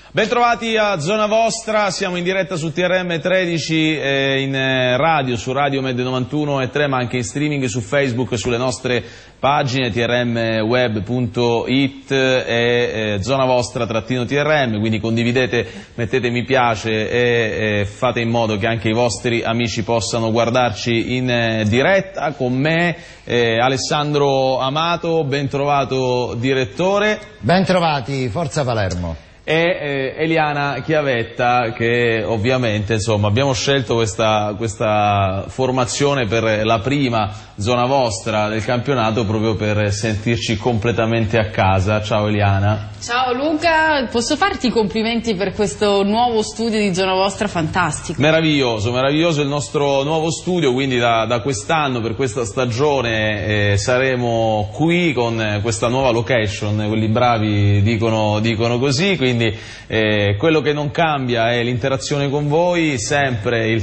Bentrovati a Zona Vostra, siamo in diretta su TRM 13 in radio, su Radio Med 91.3, ma anche in streaming su Facebook e sulle nostre pagine trmweb.it e Zona Vostra-TRM, quindi condividete, mettete mi piace e fate in modo che anche i vostri amici possano guardarci in diretta. Con me Alessandro Amato, ben trovato direttore. Ben trovati, Forza Palermo. E Eliana Chiavetta, che ovviamente insomma abbiamo scelto questa formazione per la prima Zona Vostra del campionato proprio per sentirci completamente a casa. Ciao Eliana. Ciao Luca, posso farti i complimenti per questo nuovo studio di Zona Vostra fantastico? Meraviglioso, meraviglioso il nostro nuovo studio, quindi da quest'anno, per questa stagione saremo qui con questa nuova location, quelli bravi dicono così, quindi quello che non cambia è l'interazione con voi, sempre il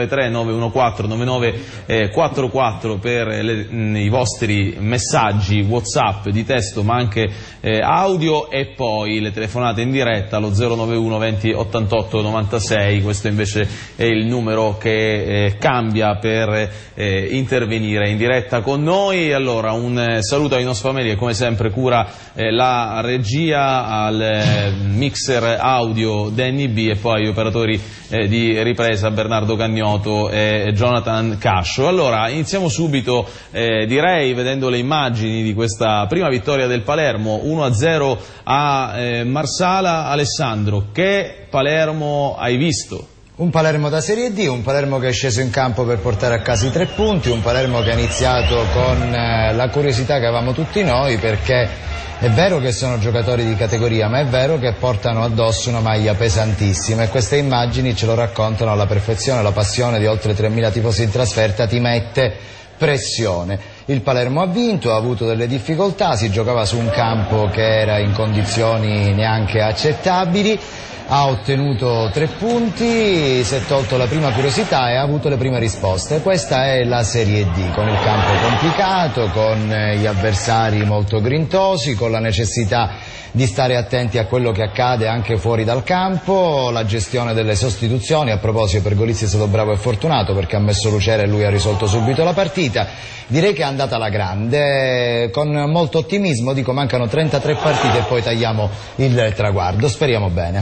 393-914-9944 per i vostri messaggi WhatsApp di testo ma anche audio, e poi le telefonate in diretta allo 091 20 88 96, questo invece è il numero che cambia per intervenire in diretta con noi. Allora un saluto ai nostri famiglie, come sempre cura la regia, al mixer audio Danny B e poi agli operatori di ripresa Bernardo Cagnoto e Jonathan Cascio. Allora iniziamo subito direi vedendo le immagini di questa prima vittoria del Palermo 1-0 a Marsala. Alessandro, che Palermo hai visto? Un Palermo da Serie D, un Palermo che è sceso in campo per portare a casa i 3 punti, un Palermo che ha iniziato con la curiosità che avevamo tutti noi, perché è vero che sono giocatori di categoria, ma è vero che portano addosso una maglia pesantissima, e queste immagini ce lo raccontano alla perfezione. La passione di oltre 3.000 tifosi in trasferta ti mette pressione. Il Palermo ha vinto, ha avuto delle difficoltà, si giocava su un campo che era in condizioni neanche accettabili, ha ottenuto 3 punti, si è tolto la prima curiosità e ha avuto le prime risposte. Questa è la Serie D, con il campo complicato, con gli avversari molto grintosi, con la necessità di stare attenti a quello che accade anche fuori dal campo, la gestione delle sostituzioni. A proposito, Pergolizzi è stato bravo e fortunato perché ha messo Lucera e lui ha risolto subito la partita. Direi che è andata alla grande, con molto ottimismo, dico mancano 33 partite e poi tagliamo il traguardo, speriamo bene.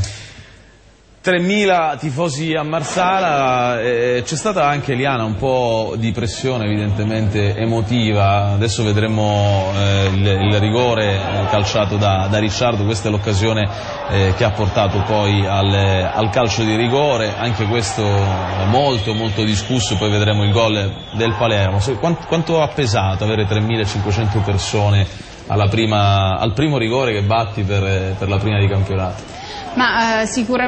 3.000 tifosi a Marsala, c'è stata anche, Eliana, un po' di pressione evidentemente emotiva. Adesso vedremo il rigore calciato da Ricciardo, questa è l'occasione che ha portato poi al calcio di rigore, anche questo molto molto discusso, poi vedremo il gol del Palermo. Quanto ha pesato avere 3.500 persone al primo rigore che batti per la prima di campionato? Ma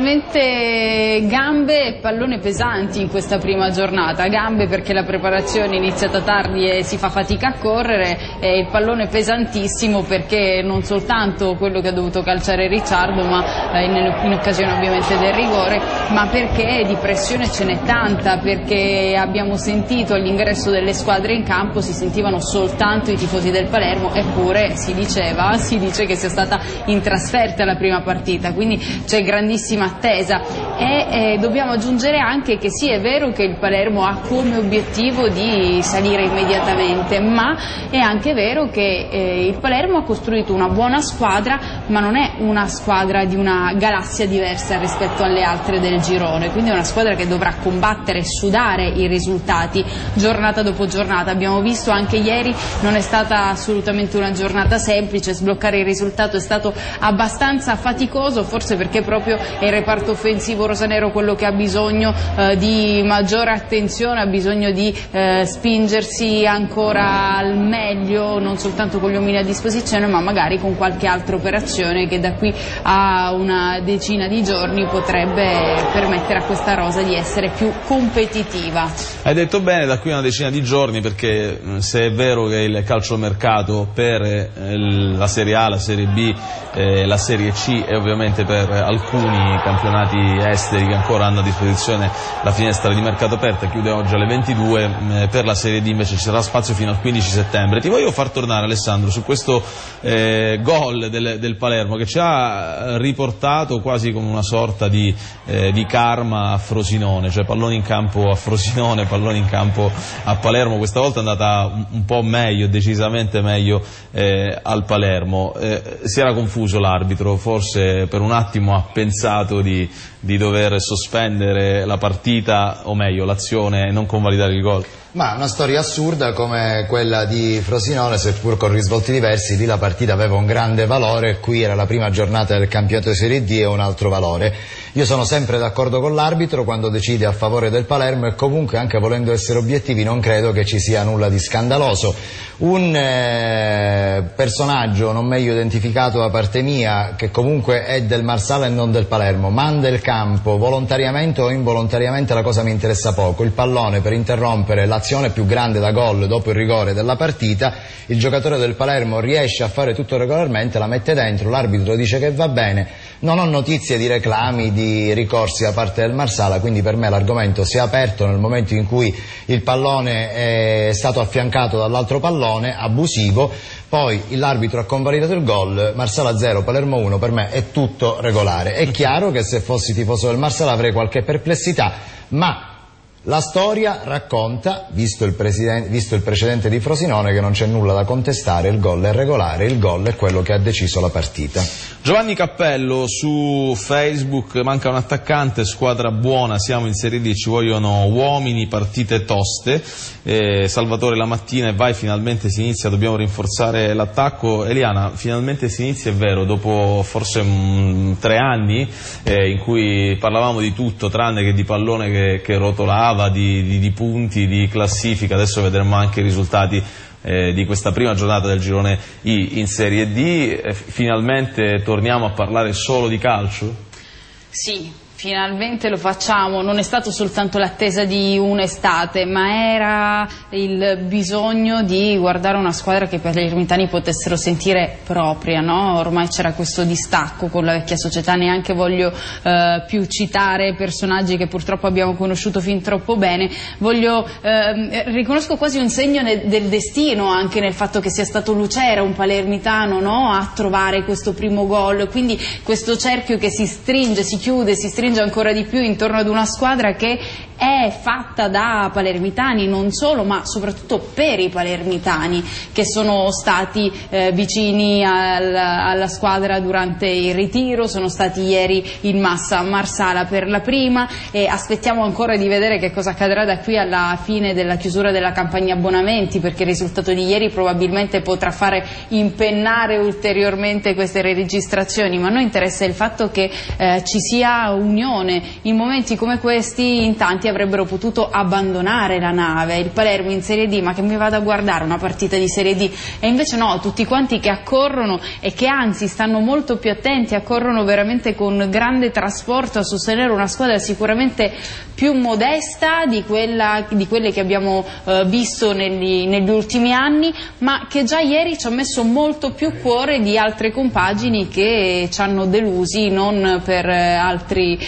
sicuramente gambe e pallone pesanti in questa prima giornata. Gambe perché la preparazione è iniziata tardi e si fa fatica a correre, e il pallone pesantissimo perché non soltanto quello che ha dovuto calciare Ricciardo, ma in occasione ovviamente del rigore, ma perché di pressione ce n'è tanta, perché abbiamo sentito all'ingresso delle squadre in campo si sentivano soltanto i tifosi del Palermo, eppure si dice che sia stata in trasferta la prima partita, quindi c'è grandissima attesa, e dobbiamo aggiungere anche che sì, è vero che il Palermo ha come obiettivo di salire immediatamente, ma è anche vero che il Palermo ha costruito una buona squadra, ma non è una squadra di una galassia diversa rispetto alle altre del girone, quindi è una squadra che dovrà combattere e sudare i risultati giornata dopo giornata. Abbiamo visto anche ieri, non è stata assolutamente una giornata semplice, sbloccare il risultato è stato abbastanza faticoso, forse perché proprio è il reparto offensivo rosanero quello che ha bisogno di maggiore attenzione, ha bisogno di spingersi ancora al meglio, non soltanto con gli uomini a disposizione, ma magari con qualche altra operazione che da qui a una decina di giorni potrebbe permettere a questa rosa di essere più competitiva. Hai detto bene, da qui a una decina di giorni, perché se è vero che il calciomercato per la Serie A, la Serie B, la Serie C e ovviamente per alcuni campionati esteri che ancora hanno a disposizione la finestra di mercato aperta, chiude oggi alle 22, per la Serie D invece ci sarà spazio fino al 15 settembre. Ti voglio far tornare, Alessandro, su questo gol del Palermo che ci ha riportato quasi come una sorta di karma a Frosinone, cioè palloni in campo a Frosinone, palloni in campo a Palermo. Questa volta è andata un po' meglio, decisamente meglio al Palermo. Si era confuso l'arbitro, forse per un attimo ha pensato di dover sospendere la partita, o meglio l'azione, e non convalidare il gol. Ma una storia assurda come quella di Frosinone, seppur con risvolti diversi. Lì la partita aveva un grande valore, qui era la prima giornata del campionato di Serie D e un altro valore. Io sono sempre d'accordo con l'arbitro quando decide a favore del Palermo, e comunque, anche volendo essere obiettivi, non credo che ci sia nulla di scandaloso. Un personaggio non meglio identificato da parte mia, che comunque è del Marsala e non del Palermo, manda il campo volontariamente o involontariamente, la cosa mi interessa poco, il pallone per interrompere l'azione più grande da gol dopo il rigore della partita. Il giocatore del Palermo riesce a fare tutto regolarmente, la mette dentro, l'arbitro dice che va bene. Non ho notizie di reclami, di ricorsi da parte del Marsala, quindi per me l'argomento si è aperto nel momento in cui il pallone è stato affiancato dall'altro pallone abusivo. Poi l'arbitro ha convalidato il gol, Marsala 0, Palermo 1, per me è tutto regolare. È chiaro che se fossi tifoso del Marsala avrei qualche perplessità, ma la storia racconta, visto il precedente di Frosinone, che non c'è nulla da contestare, il gol è regolare, il gol è quello che ha deciso la partita. Giovanni Cappello su Facebook: manca un attaccante, squadra buona, siamo in Serie D, ci vogliono uomini, partite toste. Salvatore Lamattina: e vai, finalmente si inizia, dobbiamo rinforzare l'attacco. Eliana, finalmente si inizia, è vero, dopo forse 3 anni in cui parlavamo di tutto tranne che di pallone che rotolava, di punti, di classifica. Adesso vedremo anche i risultati di questa prima giornata del girone I in Serie D. Finalmente torniamo a parlare solo di calcio? Sì. Finalmente lo facciamo, non è stato soltanto l'attesa di un'estate, ma era il bisogno di guardare una squadra che i palermitani potessero sentire propria, no? Ormai c'era questo distacco con la vecchia società, neanche voglio più citare personaggi che purtroppo abbiamo conosciuto fin troppo bene. Riconosco quasi un segno del destino anche nel fatto che sia stato Lucera, un palermitano, no? A trovare questo primo gol, quindi questo cerchio che si stringe, si chiude, si stringe ancora di più intorno ad una squadra che è fatta da palermitani, non solo, ma soprattutto per i palermitani che sono stati vicini alla squadra durante il ritiro, sono stati ieri in massa a Marsala per la prima, e aspettiamo ancora di vedere che cosa accadrà da qui alla fine della chiusura della campagna abbonamenti, perché il risultato di ieri probabilmente potrà fare impennare ulteriormente queste registrazioni, ma a noi interessa il fatto che ci sia unione. In momenti come questi in tanti avrebbero potuto abbandonare la nave, il Palermo in Serie D, ma che mi vado a guardare una partita di Serie D, e invece no, tutti quanti che accorrono e che anzi stanno molto più attenti, accorrono veramente con grande trasporto a sostenere una squadra sicuramente più modesta di quelle che abbiamo visto negli ultimi anni, ma che già ieri ci ha messo molto più cuore di altre compagini che ci hanno delusi, non per altri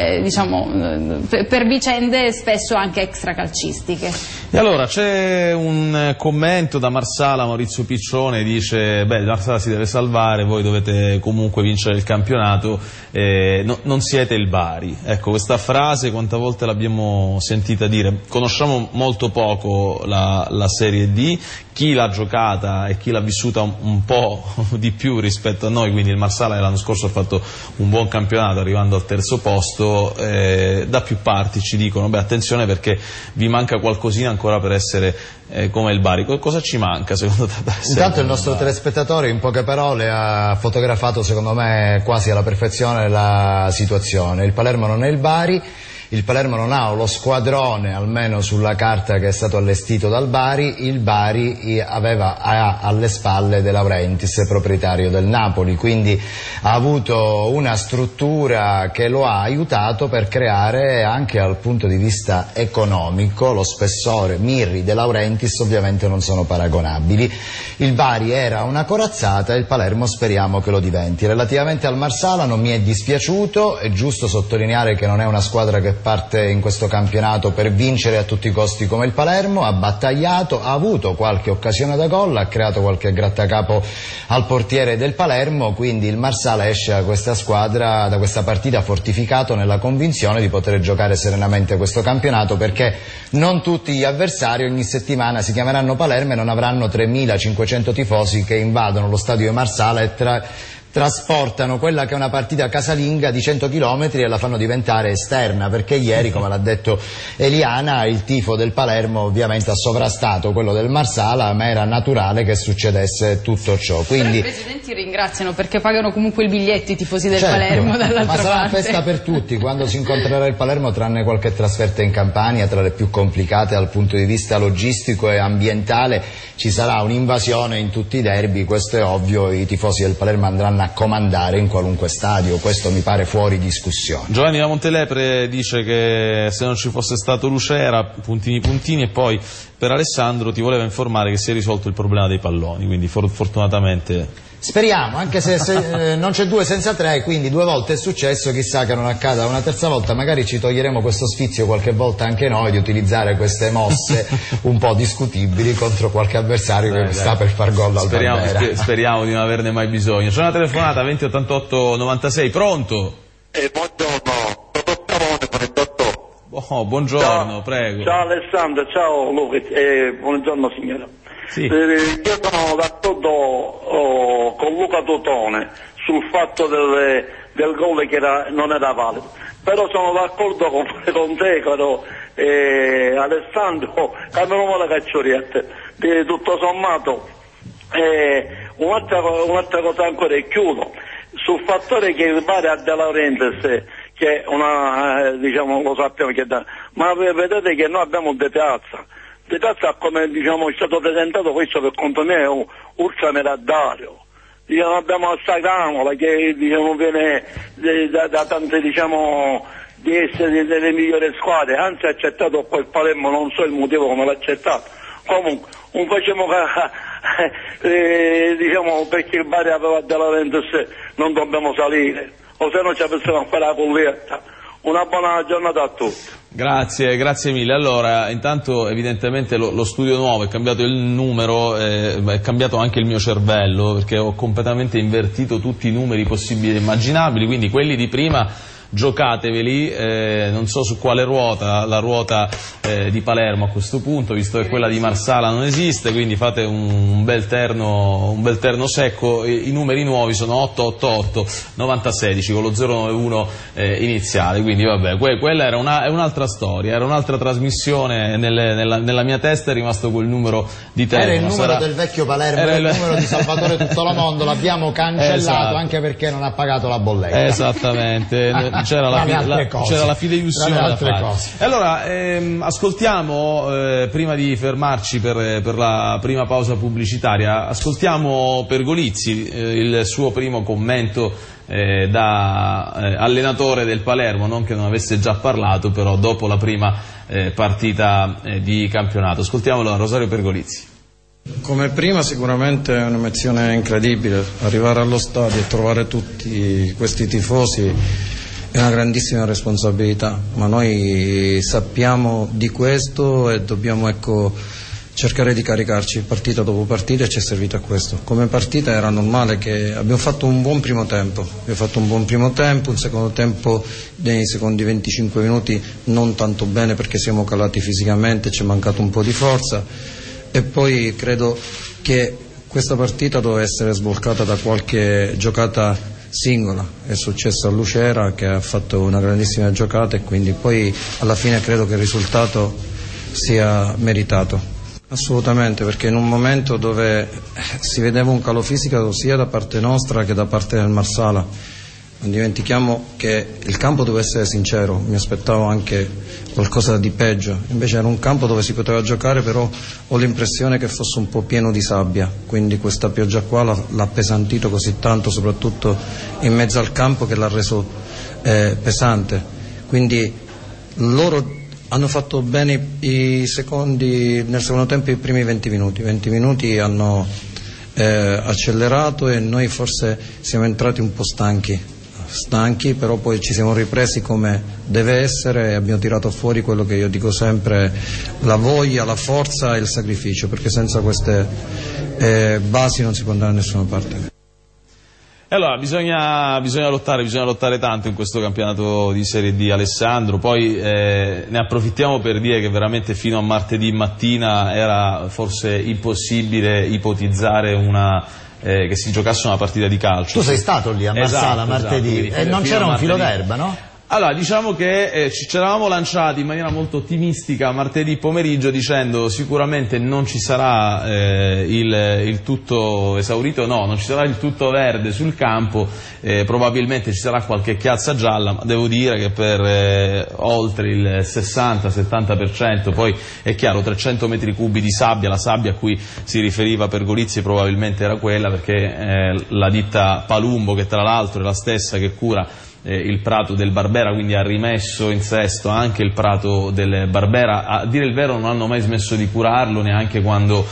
per vicende spesso anche extracalcistiche. E allora c'è un commento da Marsala. Maurizio Piccione dice: beh, Marsala si deve salvare, voi dovete comunque vincere il campionato, non siete il Bari. Ecco, questa frase quante volte l'abbiamo sentita dire. Conosciamo molto poco la Serie D, chi l'ha giocata e chi l'ha vissuta un po' di più rispetto a noi, quindi il Marsala l'anno scorso ha fatto un buon campionato arrivando al 3° posto. Da più parti ci dicono: beh, attenzione perché vi manca qualcosina ancora per essere come il Bari. Cosa ci manca secondo te? Intanto il nostro telespettatore in poche parole ha fotografato secondo me quasi alla perfezione la situazione. Il Palermo non è il Bari, il Palermo non ha lo squadrone, almeno sulla carta, che è stato allestito dal Bari. Il Bari ha alle spalle De Laurentiis, proprietario del Napoli, quindi ha avuto una struttura che lo ha aiutato per creare anche dal punto di vista economico. Lo spessore Mirri, De Laurentiis ovviamente non sono paragonabili. Il Bari era una corazzata e il Palermo speriamo che lo diventi. Relativamente al Marsala non mi è dispiaciuto, è giusto sottolineare che non è una squadra che parte in questo campionato per vincere a tutti i costi come il Palermo. Ha battagliato, ha avuto qualche occasione da gol, ha creato qualche grattacapo al portiere del Palermo, quindi il Marsala esce da questa squadra, da questa partita, fortificato nella convinzione di poter giocare serenamente questo campionato, perché non tutti gli avversari ogni settimana si chiameranno Palermo e non avranno 3.500 tifosi che invadono lo stadio di Marsala e trasportano quella che è una partita casalinga di 100 km e la fanno diventare esterna, perché ieri, come l'ha detto Eliana, il tifo del Palermo ovviamente ha sovrastato quello del Marsala, ma era naturale che succedesse tutto ciò. Quindi, però i presidenti ringraziano, perché pagano comunque il biglietto i tifosi del Palermo dall'altra parte. Ma sarà una festa per tutti quando si incontrerà il Palermo, tranne qualche trasferta in Campania, tra le più complicate dal punto di vista logistico e ambientale. Ci sarà un'invasione in tutti i derby, questo è ovvio, i tifosi del Palermo andranno a comandare in qualunque stadio, questo mi pare fuori discussione. Giovanni da Montelepre dice che se non ci fosse stato Lucera, puntini, e poi per Alessandro ti voleva informare che si è risolto il problema dei palloni, quindi fortunatamente... Speriamo, anche se non c'è 2 senza 3, quindi 2 volte è successo, chissà che non accada una terza volta. Magari ci toglieremo questo sfizio qualche volta anche noi di utilizzare queste mosse un po' discutibili contro qualche avversario che sta per far gol al Barbera. Speriamo di non averne mai bisogno. C'è una telefonata 2088 96, pronto? Buongiorno, dottor Pavone con il dottor. Oh, buongiorno, ciao, prego. Ciao Alessandro, ciao Luca, buongiorno signora. Sì. Io sono d'accordo con Luca Totone sul fatto del gol che non era valido, però sono d'accordo con te, caro Alessandro, che non vuole caccioriette. Tutto sommato, un'altra cosa ancora, e chiudo, sul fattore che il Bari ha De Laurentiis, che è una, diciamo, lo sappiamo che ma vedete che noi abbiamo De Piazza, come diciamo è stato presentato, questo per conto mio è un ultrameradario. Diciamo, abbiamo Alsagramola che diciamo viene da tante, diciamo, di essere delle migliori squadre, anzi ha accettato poi il Palermo, non so il motivo come l'ha accettato. Comunque non facciamo diciamo, perché il Bari aveva De Laurentiis non dobbiamo salire, o se no ci possiamo fare la colletta. Una buona giornata a tutti. Grazie mille. Allora, intanto evidentemente lo studio nuovo, è cambiato il numero, è cambiato anche il mio cervello, perché ho completamente invertito tutti i numeri possibili e immaginabili, quindi quelli di prima giocateveli, non so su quale ruota, la ruota di Palermo a questo punto, visto che quella di Marsala non esiste, quindi fate un bel terno secco. I numeri nuovi sono 888 9016 con lo 091 iniziale, quindi vabbè, quella è un'altra storia, era un'altra trasmissione, nella mia testa è rimasto quel numero di telefono. Era il numero del vecchio Palermo, era il numero di Salvatore Tuttolomondo, l'abbiamo cancellato, esatto, anche perché non ha pagato la bolletta. Esattamente. C'era la fideiussione da fare. Allora, ascoltiamo, prima di fermarci per la prima pausa pubblicitaria, ascoltiamo Pergolizzi, il suo primo commento da allenatore del Palermo, non che non avesse già parlato, però dopo la prima partita di campionato. Ascoltiamolo da Rosario Pergolizzi. Come prima sicuramente è un'emozione incredibile, arrivare allo stadio e trovare tutti questi tifosi è una grandissima responsabilità, ma noi sappiamo di questo e dobbiamo cercare di caricarci partita dopo partita, e ci è servito a questo. Come partita era normale che abbiamo fatto un buon primo tempo, un secondo tempo nei secondi 25 minuti non tanto bene perché siamo calati fisicamente, ci è mancato un po' di forza, e poi credo che questa partita doveva essere sbloccata da qualche giocata singola. È successo a Lucera che ha fatto una grandissima giocata, e quindi poi alla fine credo che il risultato sia meritato. Assolutamente, perché in un momento dove si vedeva un calo fisico sia da parte nostra che da parte del Marsala, Non dimentichiamo che il campo deve essere sincero, mi aspettavo anche qualcosa di peggio, invece era un campo dove si poteva giocare, però ho l'impressione che fosse un po' pieno di sabbia, quindi questa pioggia qua l'ha appesantito così tanto, soprattutto in mezzo al campo, che l'ha reso pesante. Quindi loro hanno fatto bene nel secondo tempo i primi 20 minuti hanno accelerato e noi forse siamo entrati un po' stanchi, però poi ci siamo ripresi come deve essere e abbiamo tirato fuori quello che io dico sempre: la voglia, la forza e il sacrificio, perché senza queste basi non si può andare da nessuna parte. Allora, bisogna lottare tanto in questo campionato di Serie D, Alessandro. Poi ne approfittiamo per dire che veramente fino a martedì mattina era forse impossibile ipotizzare che si giocasse una partita di calcio. Tu sei stato lì a Marsala martedì e non c'era un filo d'erba, no? Allora, diciamo che ci eravamo lanciati in maniera molto ottimistica martedì pomeriggio dicendo sicuramente non ci sarà il tutto esaurito, no, non ci sarà il tutto verde sul campo, probabilmente ci sarà qualche chiazza gialla, ma devo dire che per oltre il 60-70%, poi è chiaro, 300 metri cubi di sabbia, la sabbia a cui si riferiva Pergolizzi probabilmente era quella, perché la ditta Palumbo, che tra l'altro è la stessa che cura il prato del Barbera, quindi ha rimesso in sesto anche il prato del Barbera. A dire il vero non hanno mai smesso di curarlo, neanche quando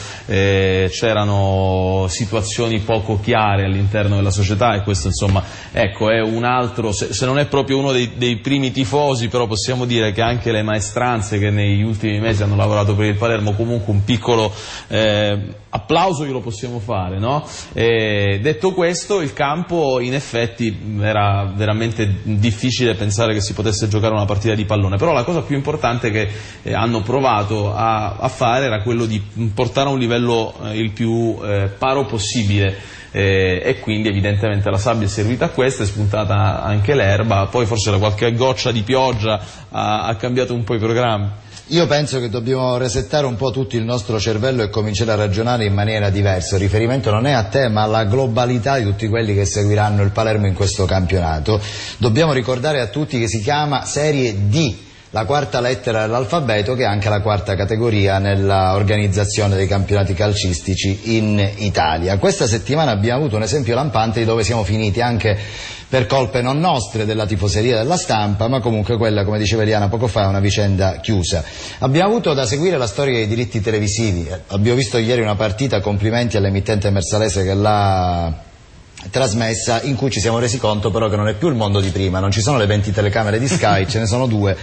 c'erano situazioni poco chiare all'interno della società, e questo insomma ecco è un altro, se non è proprio uno dei primi tifosi, però possiamo dire che anche le maestranze che negli ultimi mesi hanno lavorato per il Palermo, comunque un piccolo applauso glielo possiamo fare, no? Detto questo, il campo in effetti era veramente difficile pensare che si potesse giocare una partita di pallone, però la cosa più importante che hanno provato a fare era quello di portare a un livello il più paro possibile, e quindi evidentemente la sabbia è servita a questo, è spuntata anche l'erba, poi forse qualche goccia di pioggia ha cambiato un po' i programmi. Io penso che dobbiamo resettare un po' tutto il nostro cervello e cominciare a ragionare in maniera diversa. Il riferimento non è a te, ma alla globalità di tutti quelli che seguiranno il Palermo in questo campionato. Dobbiamo ricordare a tutti che si chiama Serie D, la quarta lettera dell'alfabeto, che è anche la quarta categoria nella organizzazione dei campionati calcistici in Italia. Questa settimana abbiamo avuto un esempio lampante di dove siamo finiti, anche per colpe non nostre, della tifoseria della Stampa, ma comunque quella, come diceva Eliana poco fa, è una vicenda chiusa. Abbiamo avuto da seguire la storia dei diritti televisivi. Abbiamo visto ieri una partita, complimenti all'emittente mersalese che l'ha trasmessa, in cui ci siamo resi conto però che non è più il mondo di prima, non ci sono le 20 telecamere di Sky, ce ne sono 2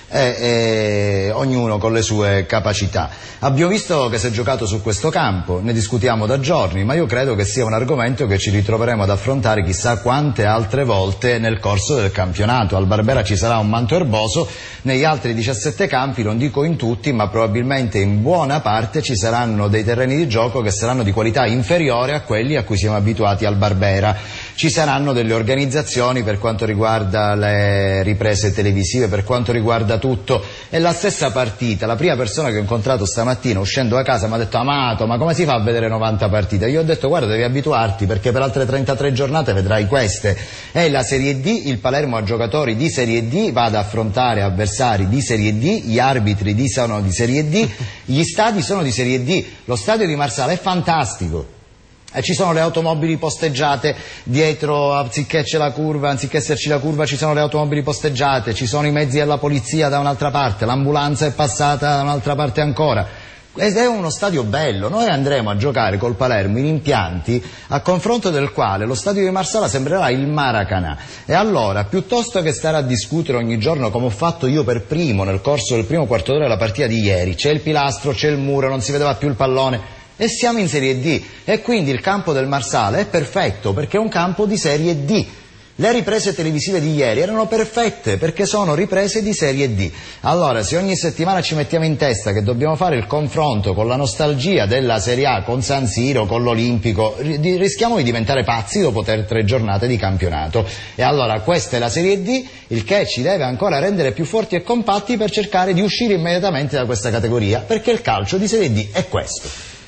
e ognuno con le sue capacità. Abbiamo visto che si è giocato su questo campo, ne discutiamo da giorni, ma io credo che sia un argomento che ci ritroveremo ad affrontare chissà quante altre volte nel corso del campionato. Al Barbera ci sarà un manto erboso, negli altri 17 campi, non dico in tutti, ma probabilmente in buona parte ci saranno dei terreni di gioco che saranno di qualità inferiore a quelli a cui siamo abituati al Barbera. Ci saranno delle organizzazioni per quanto riguarda le riprese televisive, per quanto riguarda tutto. È la stessa partita. La prima persona che ho incontrato stamattina uscendo da casa mi ha detto: Amato, ma come si fa a vedere 90 partite? Io ho detto: guarda, devi abituarti, perché per altre 33 giornate vedrai queste. È la Serie D, il Palermo ha giocatori di Serie D, va ad affrontare avversari di Serie D, gli arbitri sono di Serie D, gli stadi sono di Serie D. Lo stadio di Marsala è fantastico. Ci sono le automobili posteggiate dietro, anziché esserci la curva ci sono le automobili posteggiate, ci sono i mezzi della polizia da un'altra parte, l'ambulanza è passata da un'altra parte ancora. Ed è uno stadio bello. Noi andremo a giocare col Palermo in impianti a confronto del quale lo stadio di Marsala sembrerà il Maracanã. E allora, piuttosto che stare a discutere ogni giorno, come ho fatto io per primo nel corso del primo quarto d'ora della partita di ieri, c'è il pilastro, c'è il muro, non si vedeva più il pallone, e siamo in Serie D, e quindi il campo del Marsala è perfetto perché è un campo di Serie D. Le riprese televisive di ieri erano perfette perché sono riprese di Serie D. Allora, se ogni settimana ci mettiamo in testa che dobbiamo fare il confronto con la nostalgia della Serie A, con San Siro, con l'Olimpico, rischiamo di diventare pazzi dopo 3 giornate di campionato. E allora questa è la Serie D, il che ci deve ancora rendere più forti e compatti per cercare di uscire immediatamente da questa categoria, perché il calcio di Serie D è questo.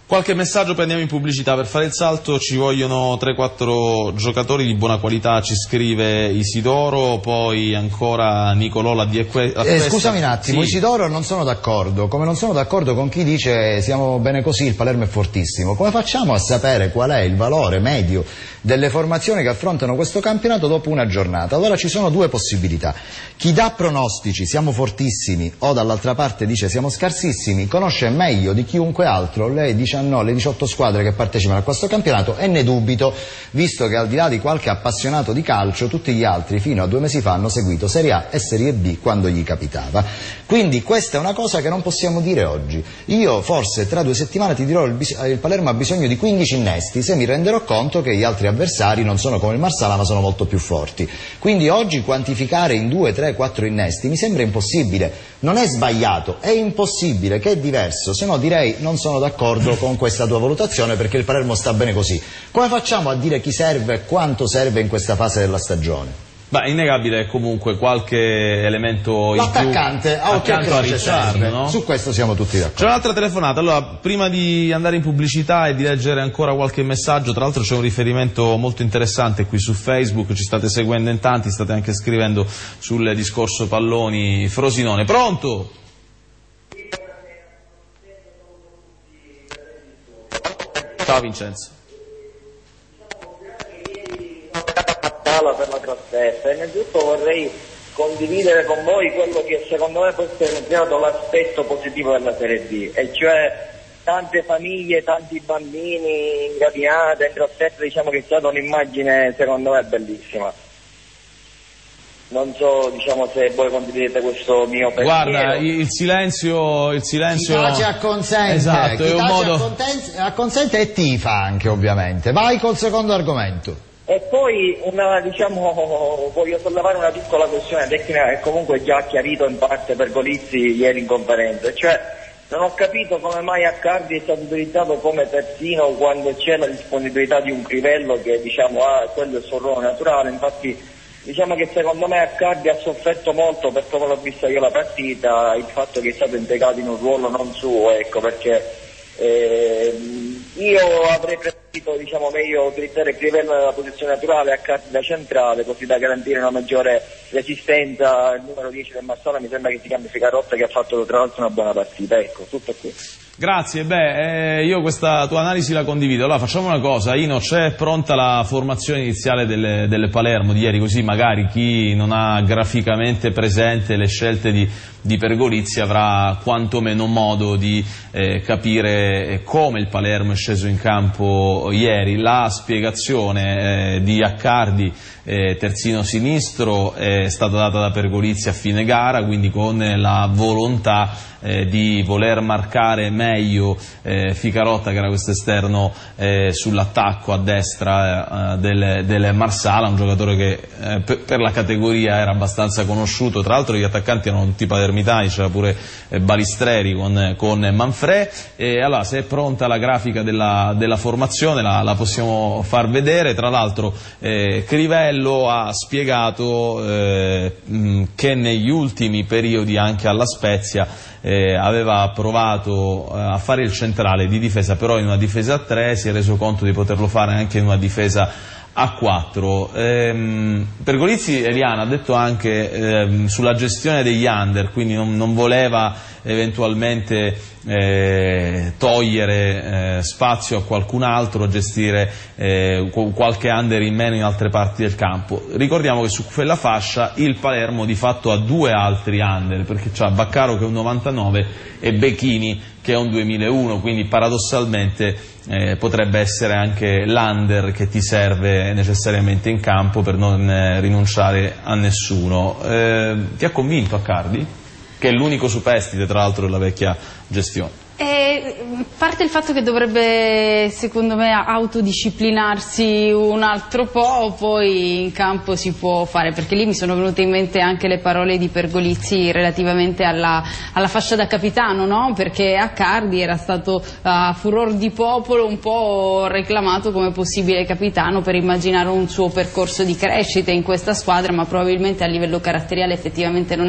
Qualche messaggio, poi andiamo in pubblicità. Per fare il salto ci vogliono 3-4 giocatori di buona qualità, ci scrive Isidoro, poi ancora Nicolò la Scusami un attimo, sì. Isidoro, non sono d'accordo, come non sono d'accordo con chi dice siamo bene così, il Palermo è fortissimo. Come facciamo a sapere qual è il valore medio delle formazioni che affrontano questo campionato dopo una giornata? Allora ci sono due possibilità: chi dà pronostici siamo fortissimi o dall'altra parte dice siamo scarsissimi conosce meglio di chiunque altro le 18 squadre che partecipano a questo campionato, e ne dubito, visto che al di là di qualche appassionato di calcio tutti gli altri fino a 2 mesi fa hanno seguito Serie A e Serie B quando gli capitava. Quindi questa è una cosa che non possiamo dire oggi. Io forse tra 2 settimane ti dirò il Palermo ha bisogno di 15 innesti se mi renderò conto che gli altri avversari non sono come il Marsala ma sono molto più forti. Quindi oggi quantificare in 2, 3, 4 innesti mi sembra impossibile. Non è sbagliato, è impossibile, che è diverso, se no direi non sono d'accordo con questa tua valutazione perché il Palermo sta bene così. Come facciamo a dire chi serve e quanto serve in questa fase della stagione? Beh, innegabile è comunque qualche elemento in più l'attaccante a occhio e croce serve, no? Su questo siamo tutti d'accordo. C'è un'altra telefonata. Allora, prima di andare in pubblicità e di leggere ancora qualche messaggio, tra l'altro c'è un riferimento molto interessante qui su Facebook, ci state seguendo in tanti, state anche scrivendo sul discorso palloni Frosinone. Pronto? Ciao Vincenzo. Per la trasferta. Innanzitutto vorrei condividere con voi quello che secondo me può essere considerato l'aspetto positivo della Serie B, e cioè tante famiglie, tanti bambini in gradinata, in trasferta, diciamo che è stata un'immagine secondo me bellissima. Non so, diciamo, se voi condividete questo mio pensiero. Guarda, il silenzio chi tace acconsente, esatto, chi è un modo acconsente e tifa anche, ovviamente. Vai col secondo argomento. E poi voglio sollevare una piccola questione tecnica che comunque già ha chiarito in parte Pergolizzi ieri in conferenza, cioè non ho capito come mai Accardi è stato utilizzato come terzino quando c'è la disponibilità di un Crivello che diciamo quello è il suo ruolo naturale. Infatti diciamo che secondo me Accardi ha sofferto molto, per come l'ho vista io la partita, il fatto che è stato impiegato in un ruolo non suo, ecco, perché io avrei preferito, diciamo, meglio utilizzare Crivello nella posizione naturale, Accardi da centrale, così da garantire una maggiore resistenza. Il numero 10 del Marsala mi sembra che si chiami Ficarotta, che ha fatto tra l'altro una buona partita. Ecco, tutto qui. Grazie, io questa tua analisi la condivido. Allora facciamo una cosa, Ino, c'è pronta la formazione iniziale delle Palermo di ieri, così magari chi non ha graficamente presente le scelte di Pergolizzi avrà quantomeno modo di capire come il Palermo è sceso in campo ieri. La spiegazione di Accardi, terzino sinistro, è stata data da Pergolizzi a fine gara, quindi con la volontà di voler marcare meglio Ficarotta, che era questo esterno sull'attacco a destra del Marsala, un giocatore che per la categoria era abbastanza conosciuto. Tra l'altro gli attaccanti erano tutti palermitani, c'era pure Balistreri con Manfrè. E allora, se è pronta la grafica della formazione la possiamo far vedere. Tra l'altro Crivello ha spiegato che negli ultimi periodi anche alla Spezia aveva provato a fare il centrale di difesa, però in una difesa a 3, si è reso conto di poterlo fare anche in una difesa a 4. Pergolizzi, Eliana, ha detto anche sulla gestione degli under, quindi non voleva eventualmente togliere spazio a qualcun altro a gestire qualche under in meno in altre parti del campo. Ricordiamo che su quella fascia il Palermo di fatto ha 2 altri under, perché c'ha Baccaro che è un 99 e Becchini che è un 2001, quindi paradossalmente potrebbe essere anche l'under che ti serve necessariamente in campo per non rinunciare a nessuno. Ti ha convinto Accardi? Che è l'unico superstite, tra l'altro, della vecchia gestione. Parte il fatto che dovrebbe, secondo me, autodisciplinarsi un altro po', poi in campo si può fare, perché lì mi sono venute in mente anche le parole di Pergolizzi relativamente alla fascia da capitano, no? Perché Accardi era stato a furor di popolo un po' reclamato come possibile capitano per immaginare un suo percorso di crescita in questa squadra, ma probabilmente a livello caratteriale effettivamente non è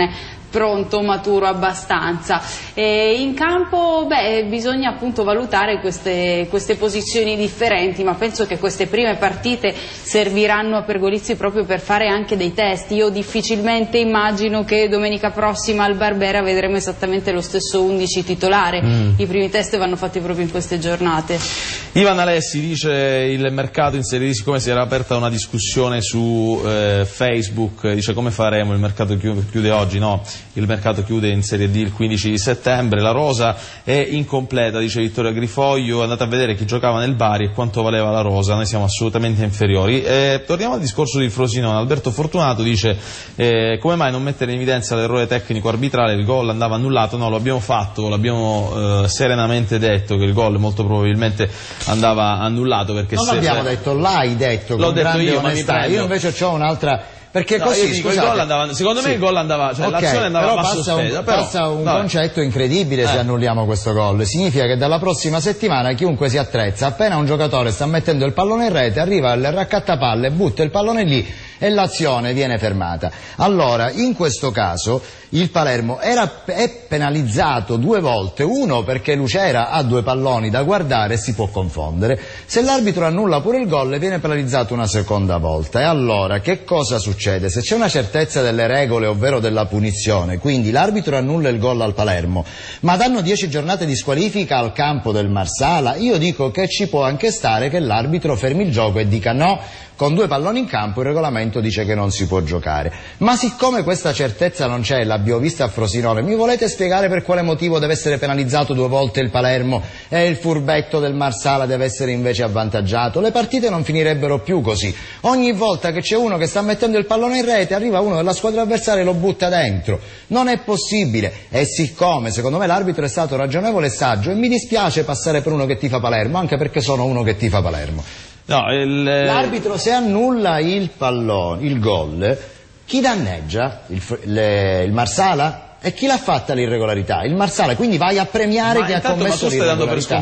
pronto, maturo abbastanza. In campo bisogna appunto valutare queste posizioni differenti, ma penso che queste prime partite serviranno a Pergolizzi proprio per fare anche dei test. Io difficilmente immagino che domenica prossima al Barbera vedremo esattamente lo stesso 11 titolare. I primi test vanno fatti proprio in queste giornate. Ivan Alessi dice il mercato siccome si era aperta una discussione su Facebook, dice come faremo, il mercato chiude oggi, no, il mercato chiude in Serie D il 15 di settembre, la rosa è incompleta, dice Vittorio Agrifoglio, andate a vedere chi giocava nel Bari e quanto valeva la rosa, noi siamo assolutamente inferiori. Torniamo al discorso di Frosinone. Alberto Fortunato dice come mai non mettere in evidenza l'errore tecnico arbitrale, il gol andava annullato, no, lo abbiamo fatto, l'abbiamo serenamente detto che il gol molto probabilmente andava annullato, perché non l'abbiamo detto, l'hai detto con grande onestà. Io invece ho un'altra. Perché così, dico, il gol andava, secondo me il gol andava, cioè l'azione andava sospesa. Passa un concetto incredibile se annulliamo questo gol. Significa che dalla prossima settimana chiunque si attrezza, appena un giocatore sta mettendo il pallone in rete, arriva al raccattapalle, butta il pallone lì e l'azione viene fermata. Allora, in questo caso il Palermo è penalizzato 2 volte, uno perché Lucera ha 2 palloni da guardare e si può confondere, se l'arbitro annulla pure il gol viene penalizzato una seconda volta. E allora che cosa succede? Se c'è una certezza delle regole, ovvero della punizione, quindi l'arbitro annulla il gol al Palermo, ma danno 10 giornate di squalifica al campo del Marsala, io dico che ci può anche stare che l'arbitro fermi il gioco e dica no, con 2 palloni in campo il regolamento dice che non si può giocare. Ma siccome questa certezza non c'è, l'abbiamo vista a Frosinone, mi volete spiegare per quale motivo deve essere penalizzato 2 volte il Palermo e il furbetto del Marsala deve essere invece avvantaggiato? Le partite non finirebbero più così. Ogni volta che c'è uno che sta mettendo il pallone in rete arriva uno della squadra avversaria e lo butta dentro. Non è possibile. E siccome secondo me l'arbitro è stato ragionevole e saggio, e mi dispiace passare per uno che tifa Palermo, anche perché sono uno che tifa Palermo. No, l'arbitro se annulla il gol, chi danneggia? Il Marsala? E chi l'ha fatta l'irregolarità? Il Marsala, quindi vai a premiare chi ha commesso l'irregolarità.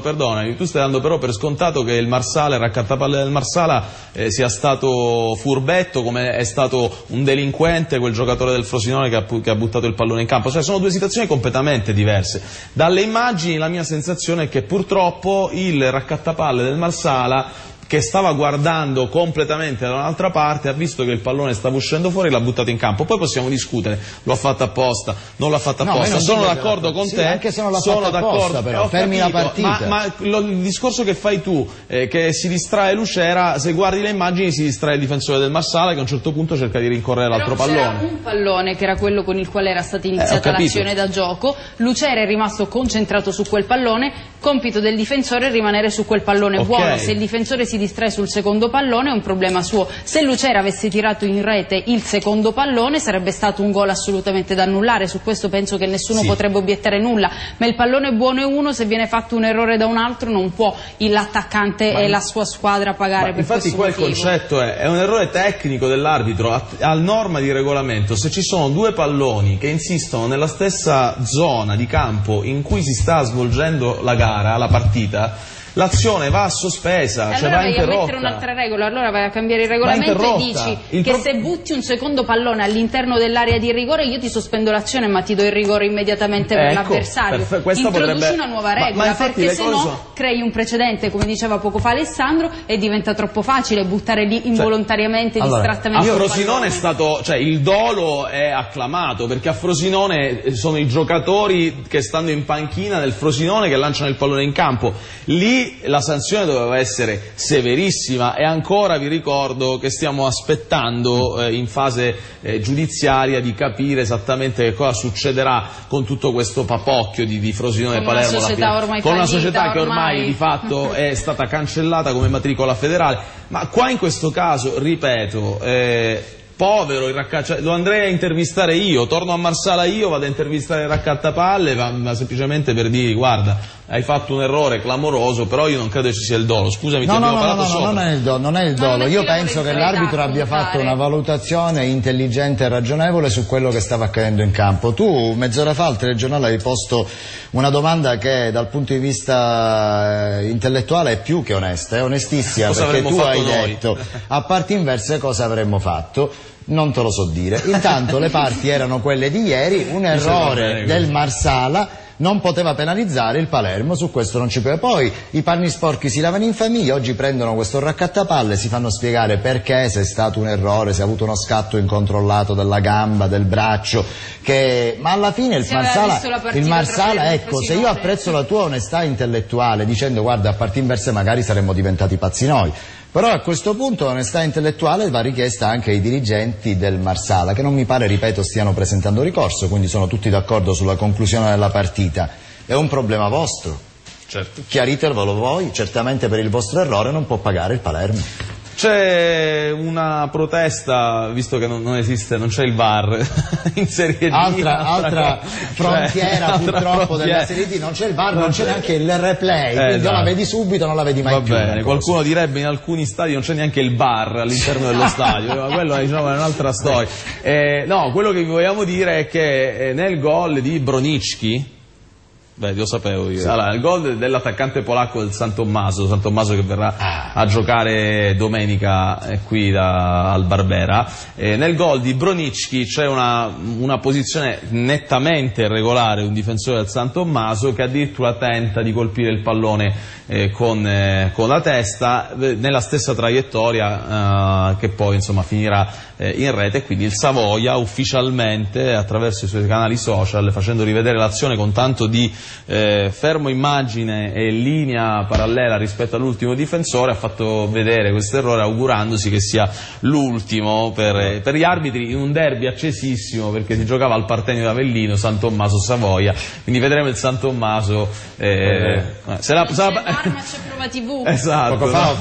Tu stai dando per scontato che il Marsala, il raccattapalle del Marsala sia stato furbetto, come è stato un delinquente quel giocatore del Frosinone che ha buttato il pallone in campo. Cioè sono 2 situazioni completamente diverse. Dalle immagini la mia sensazione è che purtroppo il raccattapalle del Marsala, che stava guardando completamente da un'altra parte, ha visto che il pallone stava uscendo fuori e l'ha buttato in campo. Poi possiamo discutere, lo ha fatto apposta, non l'ha fatto apposta, sono d'accordo con te, anche se non l'ha fatto apposta, però fermi la partita. Ma il discorso che fai tu, che si distrae Lucera, se guardi le immagini si distrae il difensore del Marsala, che a un certo punto cerca di rincorrere l'altro pallone. C'era un pallone che era quello con il quale era stata iniziata l'azione da gioco, Lucera è rimasto concentrato su quel pallone, compito del difensore è rimanere su quel pallone buono. Se il difensore si distrae sul secondo pallone è un problema suo. Se Lucera avesse tirato in rete il secondo pallone sarebbe stato un gol assolutamente da annullare, su questo penso che nessuno potrebbe obiettare nulla, ma il pallone buono è uno, se viene fatto un errore da un altro non può l'attaccante e la sua squadra pagare per questo motivo. Infatti qua il concetto è un errore tecnico dell'arbitro, a norma di regolamento. Se ci sono 2 palloni che insistono nella stessa zona di campo in cui si sta svolgendo la gara, la partita, l'azione va sospesa, allora cioè va interrotta. Vai a mettere un'altra regola, allora vai a cambiare il regolamento e dici che se butti un secondo pallone all'interno dell'area di rigore io ti sospendo l'azione ma ti do il rigore immediatamente per l'avversario. Introduci una nuova regola, perché se no crei un precedente, come diceva poco fa Alessandro, e diventa troppo facile buttare lì involontariamente, distrattamente. A Frosinone è stato, cioè il dolo è acclamato, perché a Frosinone sono i giocatori che stanno in panchina del Frosinone che lanciano il pallone in campo. Lì la sanzione doveva essere severissima, e ancora vi ricordo che stiamo aspettando in fase giudiziaria di capire esattamente che cosa succederà con tutto questo papocchio di Frosinone e Palermo, con una società che ormai di fatto è stata cancellata come matricola federale. Ma qua in questo caso, ripeto, povero il lo andrei a intervistare io, torno a Marsala io, vado a intervistare il raccattapalle, ma semplicemente per dire: guarda, hai fatto un errore clamoroso, però io non credo ci sia il dolo. Scusami, ti abbiamo parlato sopra. Non è il dolo. Io penso che l'arbitro abbia fatto una valutazione intelligente e ragionevole su quello che stava accadendo in campo. Tu mezz'ora fa al telegiornale hai posto una domanda che dal punto di vista intellettuale è più che onesta, è onestissima, perché tu hai detto a parti inverse cosa avremmo fatto. Non te lo so dire. Intanto le parti erano quelle di ieri, un errore del Marsala non poteva penalizzare il Palermo, su questo non ci può. Poi i panni sporchi si lavano in famiglia, oggi prendono questo raccattapalle, si fanno spiegare perché, se è stato un errore, se ha avuto uno scatto incontrollato della gamba, del braccio, ma alla fine il Marsala, ecco, se io apprezzo la tua onestà intellettuale dicendo guarda, a parti inverse magari saremmo diventati pazzi noi, però a questo punto l'onestà intellettuale va richiesta anche ai dirigenti del Marsala, che non mi pare, ripeto, stiano presentando ricorso, quindi sono tutti d'accordo sulla conclusione della partita. È un problema vostro. Certo. Chiaritevelo voi, certamente per il vostro errore non può pagare il Palermo. C'è una protesta, visto che non esiste, non c'è il VAR in Serie D. Altra frontiera purtroppo della Serie D, non c'è il VAR, non c'è neanche il replay, quindi o la vedi subito non la vedi mai più. Va bene, qualcuno direbbe in alcuni stadi non c'è neanche il bar all'interno dello stadio, ma quello diciamo, è un'altra storia. No, quello che vi vogliamo dire è che nel gol di Broniczki, lo sapevo io. Sì. Allora, il gol dell'attaccante polacco del San Tommaso che verrà a giocare domenica qui al Barbera. Nel gol di Broniczki c'è una posizione nettamente irregolare, un difensore del San Tommaso che addirittura tenta di colpire il pallone con la testa nella stessa traiettoria che poi insomma finirà in rete. Quindi il Savoia ufficialmente, attraverso i suoi canali social, facendo rivedere l'azione con tanto di fermo immagine e linea parallela rispetto all'ultimo difensore, ha fatto vedere questo errore augurandosi che sia l'ultimo per gli arbitri in un derby accesissimo, perché si giocava al Partenio d'Avellino, San Tommaso Savoia, quindi vedremo il San Tommaso c'è Prova TV. Esatto, poco fa ho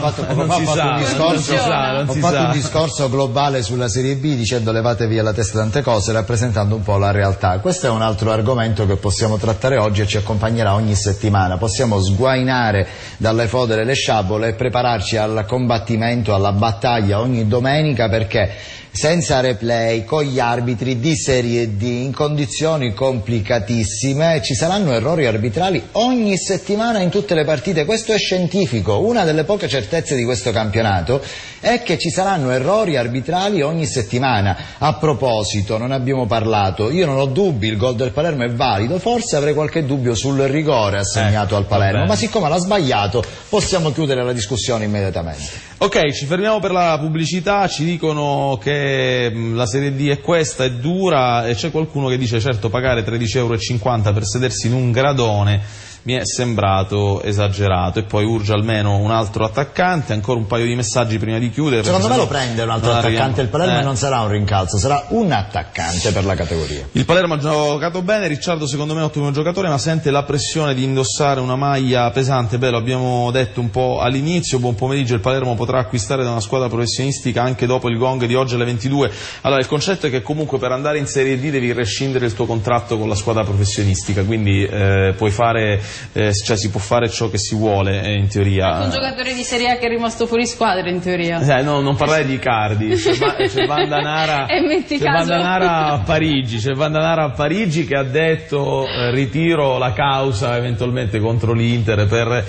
fatto un discorso globale sulla Serie B dicendo levatevi via la testa tante cose, rappresentando un po' la realtà. Questo è un altro argomento che possiamo trattare oggi e ci accompagnerà ogni settimana. Possiamo sguainare dalle fodere le sciabole e prepararci al combattimento, alla battaglia ogni domenica, perché senza replay, con gli arbitri di Serie D, in condizioni complicatissime, ci saranno errori arbitrali ogni settimana in tutte le partite. Questo è scientifico. Una delle poche certezze di questo campionato è che ci saranno errori arbitrali ogni settimana. A proposito, non abbiamo parlato, io non ho dubbi, il gol del Palermo è valido, forse avrei qualche dubbio sul rigore assegnato al Palermo, ma siccome l'ha sbagliato possiamo chiudere la discussione immediatamente. Ok, ci fermiamo per la pubblicità. Ci dicono che la Serie D è questa, è dura, e c'è qualcuno che dice certo pagare 13,50 € per sedersi in un gradone mi è sembrato esagerato, e poi urge almeno un altro attaccante. Ancora un paio di messaggi prima di chiudere. Secondo me lo prende un altro attaccante il Palermo, e non sarà un rincalzo, sarà un attaccante per la categoria. Il Palermo ha giocato bene, Ricciardo secondo me è un ottimo giocatore, ma sente la pressione di indossare una maglia pesante. Lo abbiamo detto un po' all'inizio. Buon pomeriggio, il Palermo potrà acquistare da una squadra professionistica anche dopo il gong di oggi alle 22. Allora, il concetto è che comunque per andare in Serie D devi rescindere il tuo contratto con la squadra professionistica, quindi puoi fare cioè si può fare ciò che si vuole in teoria. Un giocatore di Serie A che è rimasto fuori squadra in teoria. No, non parlare di Icardi, c'è Vandanara a Parigi, c'è Vandanara a Parigi che ha detto ritiro la causa eventualmente contro l'Inter per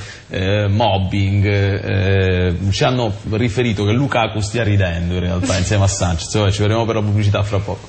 mobbing. Ci hanno riferito che Lukaku stia ridendo in realtà insieme a Sanchez. Ci vedremo per la pubblicità fra poco.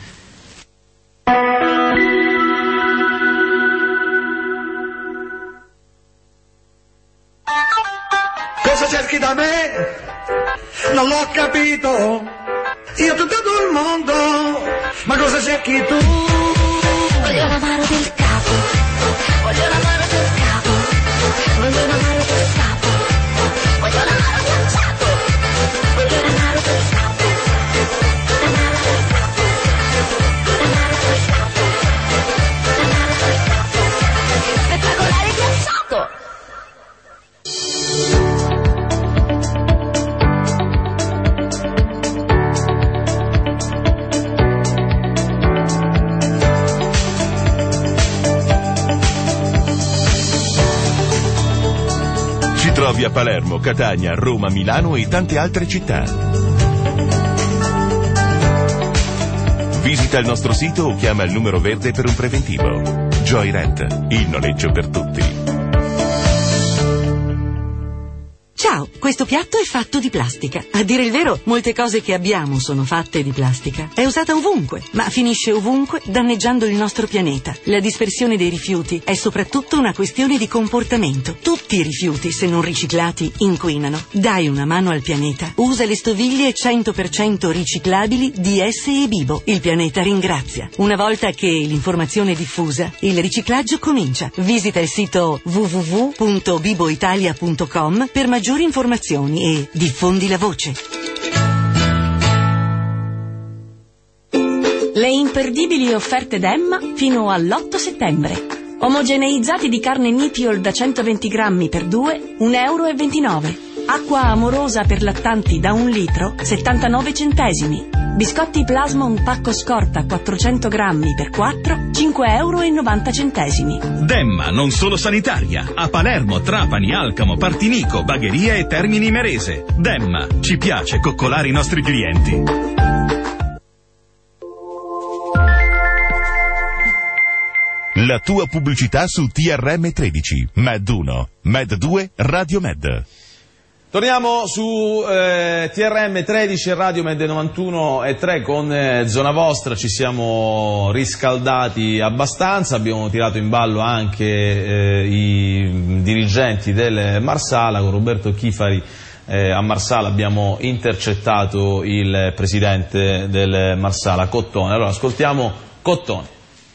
Cosa cerchi da me? Non l'ho capito. Io tutto il mondo. Ma cosa cerchi tu? Voglio la mano del capo. Voglio la mano del capo. Voglio la mano del capo. Voglio la mano del capo. Voglio la mano del capo. La mano del capo. La mano del capo. La mano del capo. Spettacolare ghiacciato. Trovi a Palermo, Catania, Roma, Milano e tante altre città. Visita il nostro sito o chiama il numero verde per un preventivo. Joyrent, il noleggio per tutti. C'è Ciao, questo piatto è fatto di plastica. A dire il vero, molte cose che abbiamo sono fatte di plastica. È usata ovunque, ma finisce ovunque danneggiando il nostro pianeta. La dispersione dei rifiuti è soprattutto una questione di comportamento. Tutti i rifiuti, se non riciclati, inquinano. Dai una mano al pianeta. Usa le stoviglie 100% riciclabili di S e Bibo. Il pianeta ringrazia. Una volta che l'informazione è diffusa, il riciclaggio comincia. Visita il sito www.biboitalia.com per maggiori informazioni e diffondi la voce. Le imperdibili offerte Demma fino all'8 settembre. Omogeneizzati di carne Nipiol da 120 grammi per 2, €1,29. Acqua amorosa per lattanti da 1 litro, 79 centesimi. Biscotti Plasmon pacco scorta 400 grammi per 4, €5,90. Demma, non solo sanitaria. A Palermo, Trapani, Alcamo, Partinico, Bagheria e Termini Imerese. Demma, ci piace coccolare i nostri clienti. La tua pubblicità su TRM13, Med 1, Med 2, Radio Med. Torniamo su TRM 13 e Radio Med 91,3 con Zona Vostra. Ci siamo riscaldati abbastanza, abbiamo tirato in ballo anche i dirigenti del Marsala. Con Roberto Chifari a Marsala abbiamo intercettato il presidente del Marsala, Cottone. Allora ascoltiamo Cottone.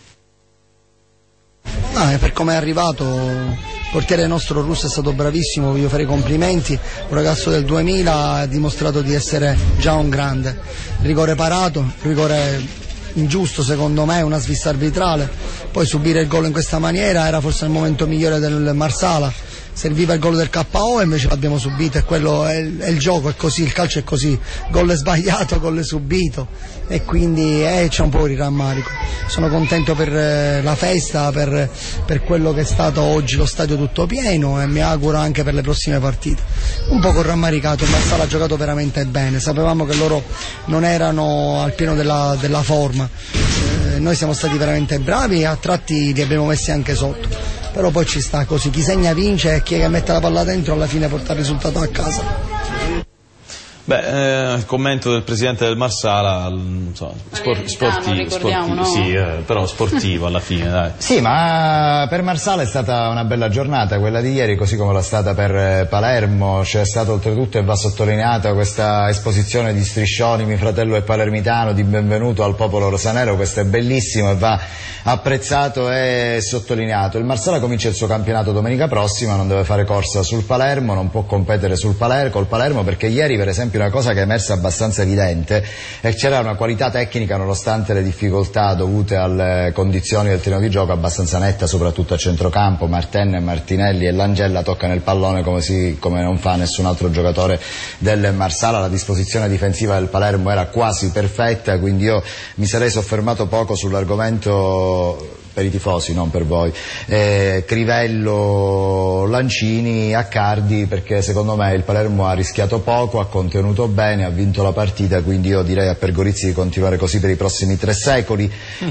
Per come è arrivato, il portiere nostro Russo è stato bravissimo, voglio fare i complimenti, un ragazzo del 2000 ha dimostrato di essere già un grande, rigore parato, rigore ingiusto secondo me, una svista arbitrale, poi subire il gol in questa maniera era forse il momento migliore del Marsala, serviva il gol del KO e invece l'abbiamo subito, e quello è il gioco, è così, il calcio è così, gol è sbagliato, gol è subito, e quindi c'è un po' di rammarico. Sono contento per la festa, per quello che è stato oggi lo stadio tutto pieno, e mi auguro anche per le prossime partite. Un po' con rammaricato, il Marsala ha giocato veramente bene, sapevamo che loro non erano al pieno della forma, noi siamo stati veramente bravi e a tratti li abbiamo messi anche sotto, però poi ci sta così, chi segna vince e chi che mette la palla dentro alla fine porta il risultato a casa. Il commento del presidente del Marsala, sportivo, no? Sì, però sportivo alla fine, dai. Sì, ma per Marsala è stata una bella giornata quella di ieri, così come l'è stata per Palermo. C'è stata oltretutto, e va sottolineata, questa esposizione di striscioni "Mi fratello è palermitano", di benvenuto al popolo rosanero. Questo è bellissimo e va apprezzato e sottolineato. Il Marsala comincia il suo campionato domenica prossima, non deve fare corsa sul Palermo, non può competere col Palermo, perché ieri per esempio una cosa che è emersa abbastanza evidente è che c'era una qualità tecnica, nonostante le difficoltà dovute alle condizioni del terreno di gioco, abbastanza netta, soprattutto a centrocampo. Marten, Martinelli e Langella toccano il pallone come non fa nessun altro giocatore del Marsala. La disposizione difensiva del Palermo era quasi perfetta, quindi io mi sarei soffermato poco sull'argomento per i tifosi, non per voi, Crivello, Lancini, Accardi, perché secondo me il Palermo ha rischiato poco, ha contenuto bene, ha vinto la partita, quindi io direi a Pergorizzi di continuare così per i prossimi 3 secoli.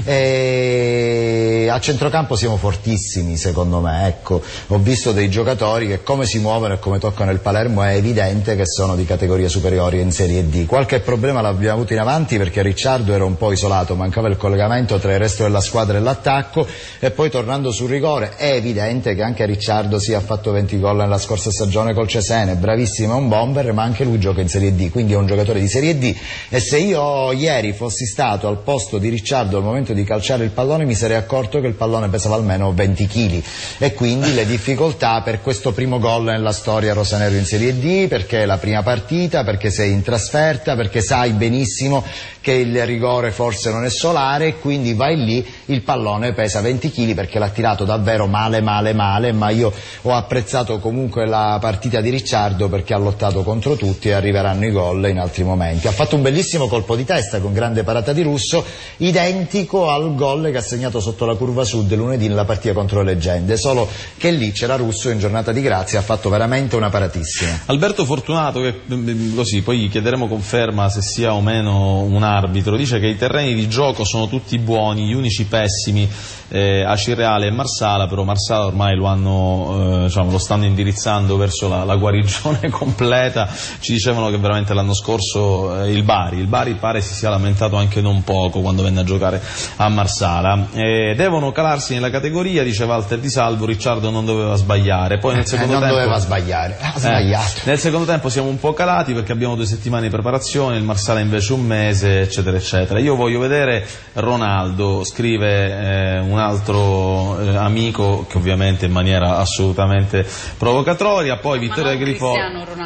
A centrocampo siamo fortissimi secondo me, ecco, ho visto dei giocatori che come si muovono e come toccano il Palermo è evidente che sono di categorie superiori in Serie D. Qualche problema l'abbiamo avuto in avanti perché Ricciardo era un po' isolato, mancava il collegamento tra il resto della squadra e l'attacco. E poi tornando sul rigore, è evidente che anche Ricciardo ha fatto 20 gol nella scorsa stagione col Cesena, bravissimo, è un bomber, ma anche lui gioca in Serie D, quindi è un giocatore di Serie D, e se io ieri fossi stato al posto di Ricciardo al momento di calciare il pallone mi sarei accorto che il pallone pesava almeno 20 kg, e quindi le difficoltà per questo primo gol nella storia rosanero in Serie D, perché è la prima partita, perché sei in trasferta, perché sai benissimo che il rigore forse non è solare, e quindi vai lì, il pallone pesa 20 kg perché l'ha tirato davvero male, ma io ho apprezzato comunque la partita di Ricciardo perché ha lottato contro tutti, e arriveranno i gol in altri momenti. Ha fatto un bellissimo colpo di testa con grande parata di Russo, identico al gol che ha segnato sotto la curva sud lunedì nella partita contro le Leggende, solo che lì c'era Russo in giornata di grazia, ha fatto veramente una paratissima. Alberto Fortunato, che così poi gli chiederemo conferma se sia o meno una arbitro, dice che i terreni di gioco sono tutti buoni, gli unici pessimi Acireale e Marsala, però Marsala ormai lo stanno indirizzando verso la guarigione completa. Ci dicevano che veramente l'anno scorso il Bari pare si sia lamentato anche non poco quando venne a giocare a Marsala. Devono calarsi nella categoria, dice Walter Di Salvo. Ricciardo non doveva sbagliare, poi nel secondo tempo doveva sbagliare, ha sbagliato. Nel secondo tempo siamo un po' calati perché abbiamo 2 settimane di preparazione, il Marsala invece 1 mese, eccetera eccetera. Io voglio vedere Ronaldo, scrive un altro amico, che ovviamente in maniera assolutamente provocatoria. Poi Vittorio Grifo,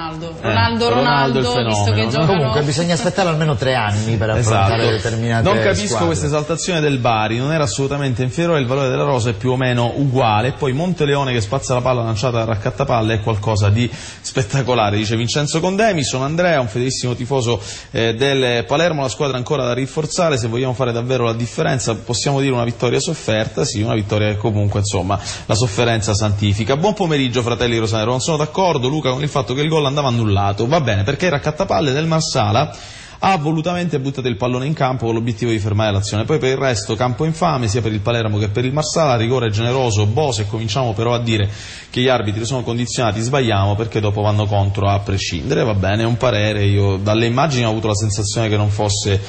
Ronaldo, il fenomeno, visto che giocano... Comunque bisogna aspettare almeno 3 anni per affrontare determinate non capisco squadre. questa esaltazione del Bari, non era assolutamente inferiore, il valore della rosa è più o meno uguale. E poi Monteleone che spazza la palla lanciata da raccattapalle è qualcosa di spettacolare, dice Vincenzo Condemi. Sono Andrea, un fedelissimo tifoso del Palermo, la squadra ancora da rinforzare, se vogliamo fare davvero la differenza possiamo dire una vittoria sofferta, sì, una vittoria che comunque insomma la sofferenza santifica. Buon pomeriggio fratelli rosanero, non sono d'accordo Luca con il fatto che il gol andava annullato, va bene, perché il raccattapalle del Marsala ha volutamente buttato il pallone in campo con l'obiettivo di fermare l'azione. Poi per il resto campo infame sia per il Palermo che per il Marsala, rigore generoso, se cominciamo però a dire che gli arbitri sono condizionati sbagliamo, perché dopo vanno contro a prescindere. Va bene, è un parere, io dalle immagini ho avuto la sensazione che non fosse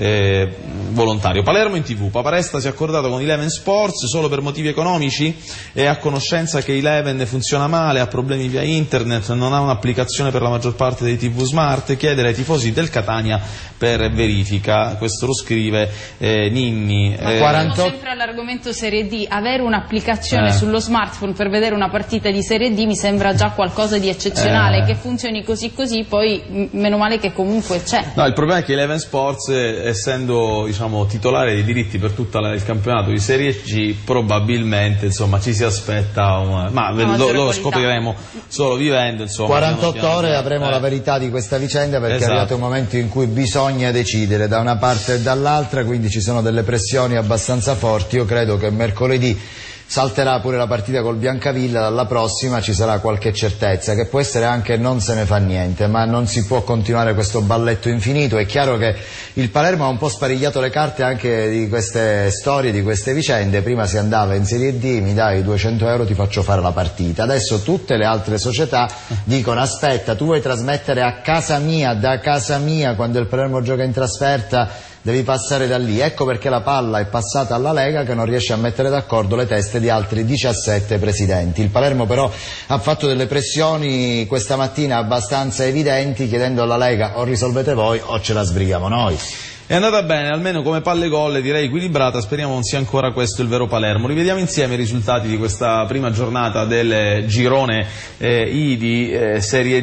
volontario. Palermo in TV, Paparesta si è accordato con Eleven Sports solo per motivi economici, è a conoscenza che Eleven funziona male, ha problemi via internet, non ha un'applicazione per la maggior parte dei TV smart, chiedere ai tifosi del Catania per verifica. Questo lo scrive Ninni. Sempre all'argomento Serie D, avere un'applicazione sullo smartphone per vedere una partita di Serie D mi sembra già qualcosa di eccezionale. Che funzioni così poi meno male che comunque c'è. No, il problema è che Eleven Sports, essendo titolare dei diritti per tutto il campionato di Serie G, probabilmente insomma ci si aspetta lo scopriremo solo vivendo. 48 ore avremo la verità di questa vicenda, perché è arrivato un momento in cui bisogna decidere da una parte e dall'altra, quindi ci sono delle pressioni abbastanza forti. Io credo che mercoledì salterà pure la partita col Biancavilla, dalla prossima ci sarà qualche certezza, che può essere anche non se ne fa niente, ma non si può continuare questo balletto infinito. È chiaro che il Palermo ha un po' sparigliato le carte anche di queste storie, di queste vicende. Prima si andava in Serie D, mi dai 200 euro, ti faccio fare la partita. Adesso tutte le altre società dicono aspetta, tu vuoi trasmettere a casa mia, da casa mia, quando il Palermo gioca in trasferta devi passare da lì. Ecco perché la palla è passata alla Lega, che non riesce a mettere d'accordo le teste di altri 17 presidenti. Il Palermo però ha fatto delle pressioni questa mattina abbastanza evidenti, chiedendo alla Lega o risolvete voi o ce la sbrighiamo noi. È andata bene, almeno come palle gol, direi equilibrata, speriamo non sia ancora questo il vero Palermo. Rivediamo insieme i risultati di questa prima giornata del girone I di Serie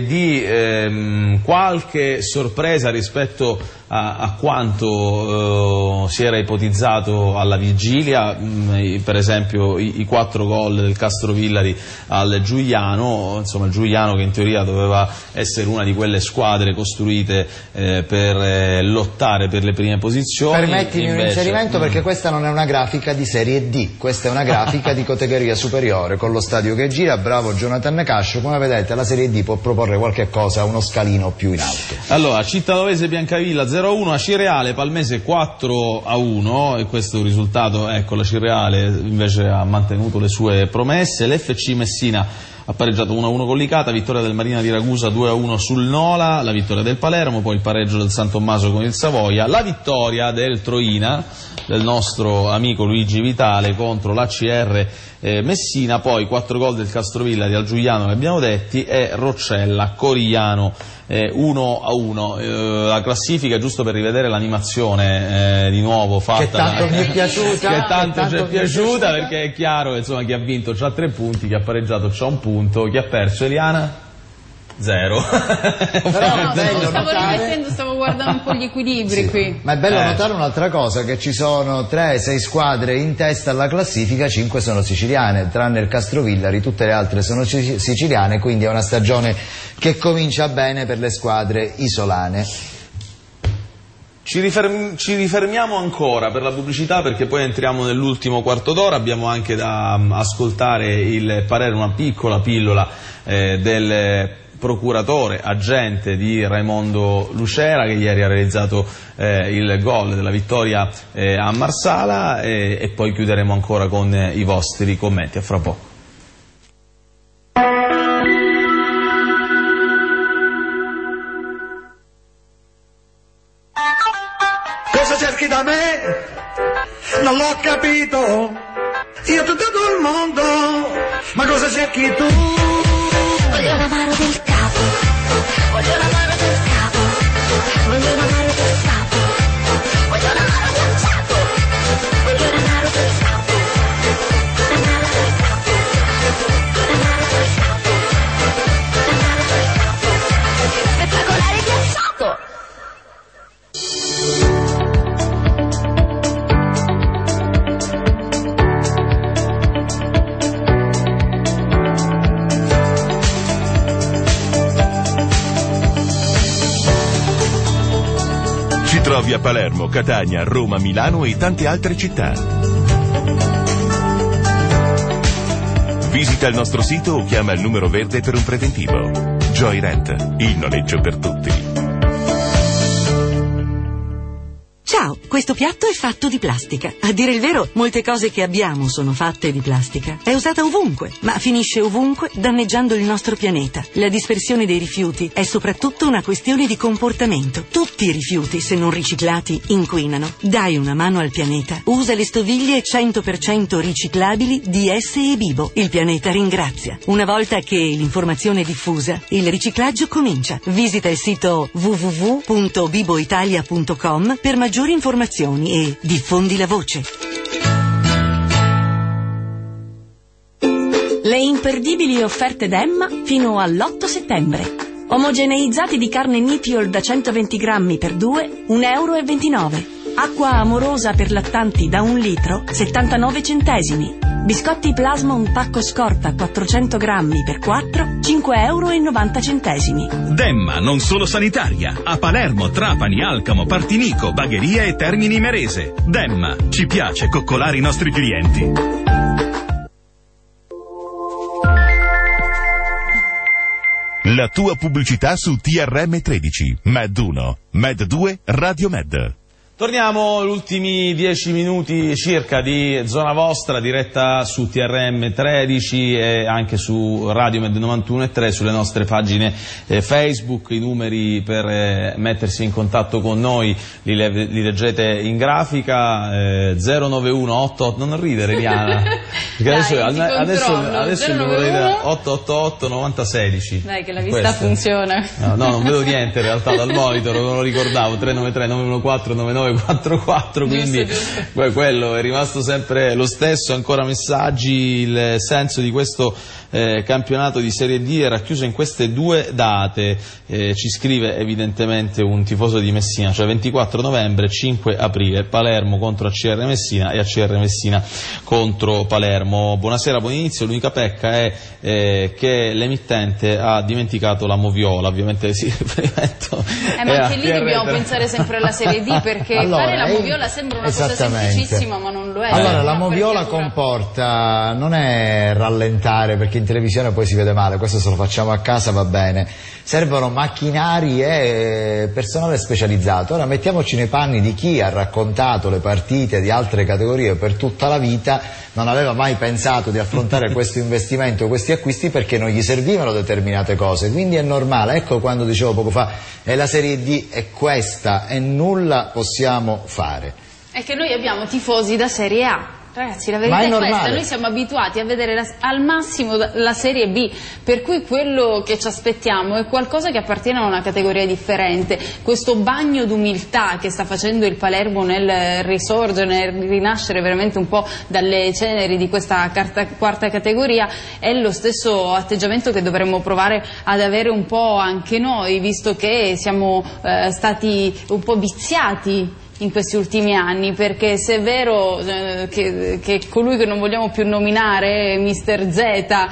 D, qualche sorpresa rispetto a quanto si era ipotizzato alla vigilia, per esempio i 4 gol del Castrovillari al Giuliano, insomma il Giuliano che in teoria doveva essere una di quelle squadre costruite per lottare per le prime posizioni. Permettimi un inserimento, perché questa non è una grafica di Serie D, questa è una grafica di categoria superiore con lo stadio che gira. Bravo Jonathan Cascio, come vedete la Serie D può proporre qualche cosa, uno scalino più in alto. Allora, Cittadovese Biancavilla 0-1, Acireale Palmese 4-1, e questo risultato, ecco, la Acireale invece ha mantenuto le sue promesse. L'FC Messina ha pareggiato 1-1 con Licata, vittoria del Marina di Ragusa 2-1 sul Nola, la vittoria del Palermo, poi il pareggio del San Tommaso con il Savoia, la vittoria del Troina, del nostro amico Luigi Vitale contro l'ACR Messina, poi 4 gol del Castrovillari al Giuliano che abbiamo detti, e Roccella Corigliano 1-1. La classifica, giusto per rivedere l'animazione di nuovo fatta, che tanto mi è piaciuta, che tanto ci è piaciuta, perché è chiaro che insomma chi ha vinto c'ha 3 punti, chi ha pareggiato c'ha 1 punto, chi ha perso, Eliana? 0. Stavo guardando un po' gli equilibri qui. Ma è bello notare un'altra cosa, che ci sono 3-6 squadre in testa alla classifica, 5 sono siciliane, tranne il Castrovillari, tutte le altre sono siciliane, quindi è una stagione che comincia bene per le squadre isolane. Ci rifermiamo ancora per la pubblicità, perché poi entriamo nell'ultimo quarto d'ora. Abbiamo anche da ascoltare il parere, una piccola pillola del procuratore, agente di Raimondo Lucera, che ieri ha realizzato il gol della vittoria a Marsala, e poi chiuderemo ancora con i vostri commenti. A fra poco. Cosa cerchi da me? Non l'ho capito. Io tutto il mondo. Ma cosa cerchi tu? Voglio l'amaro del capo. Voglio l'amaro del capo. Voglio l'amaro del capo. Voglio l'amaro del capo. Voglio l'amaro del capo. L'amaro del capo. L'amaro del capo. L'amaro del capo. Spettacolare ghiacciato. Ci trovi a Palermo, Catania, Roma, Milano e tante altre città. Visita il nostro sito o chiama il numero verde per un preventivo. Joy Rent, il noleggio per tutti. Ciao, questo piatto è fatto di plastica. A dire il vero, molte cose che abbiamo sono fatte di plastica. È usata ovunque, ma finisce ovunque danneggiando il nostro pianeta. La dispersione dei rifiuti è soprattutto una questione di comportamento. Tutti i rifiuti, se non riciclati, inquinano. Dai una mano al pianeta. Usa le stoviglie 100% riciclabili di S&E Bibo. Il pianeta ringrazia. Una volta che l'informazione è diffusa, il riciclaggio comincia. Visita il sito www.biboitalia.com per maggiori informazioni e diffondi la voce. Le imperdibili offerte Demma fino all'8 settembre. Omogeneizzati di carne Nitiol da 120 grammi per 2, €1,29. Acqua amorosa per lattanti da 1 litro, 79 centesimi. Biscotti Plasma un pacco scorta 400 grammi per 4, €5,90. Demma non solo sanitaria, a Palermo, Trapani, Alcamo, Partinico, Bagheria e Termini Imerese. Demma, ci piace coccolare i nostri clienti. La tua pubblicità su TRM13, Med 1, Med 2, Radio Med. Torniamo agli ultimi 10 minuti circa di Zona Vostra, diretta su TRM 13 e anche su Radio Med 91.3, sulle nostre pagine Facebook. I numeri per mettersi in contatto con noi li leggete in grafica, 091 non ridere Eliana, perché Dai, adesso il numero è 888 9016. Dai che la vista funziona. No, non vedo niente in realtà dal monitor, non lo ricordavo, 393 914 9944, quindi giusto. Quello è rimasto sempre lo stesso. Ancora messaggi. Il senso di questo campionato di Serie D è racchiuso in queste due date, ci scrive evidentemente un tifoso di Messina, cioè 24 novembre 5 aprile, Palermo contro ACR Messina e ACR Messina contro Palermo. Buonasera, buon inizio. L'unica pecca è che l'emittente ha dimenticato la moviola, ovviamente sì, riferimento ma anche lì dobbiamo pensare sempre alla Serie D, perché allora, fare la moviola sembra una cosa semplicissima, ma non lo è. Allora, la moviola comporta, non è rallentare, perché in televisione poi si vede male, questo se lo facciamo a casa va bene. Servono macchinari e personale specializzato. Ora mettiamoci nei panni di chi ha raccontato le partite di altre categorie per tutta la vita, non aveva mai pensato di affrontare questo investimento, questi acquisti, perché non gli servivano determinate cose, quindi è normale. Ecco quando dicevo poco fa, è la Serie D, è questa e nulla possiamo fare. È che noi abbiamo tifosi da Serie A. Ragazzi, la verità è questa, noi siamo abituati a vedere al massimo la Serie B, per cui quello che ci aspettiamo è qualcosa che appartiene a una categoria differente. Questo bagno d'umiltà che sta facendo il Palermo nel risorgere, nel rinascere veramente un po' dalle ceneri di questa quarta categoria, è lo stesso atteggiamento che dovremmo provare ad avere un po' anche noi, visto che siamo stati un po' viziati in questi ultimi anni, perché se è vero che colui che non vogliamo più nominare, Mister Z,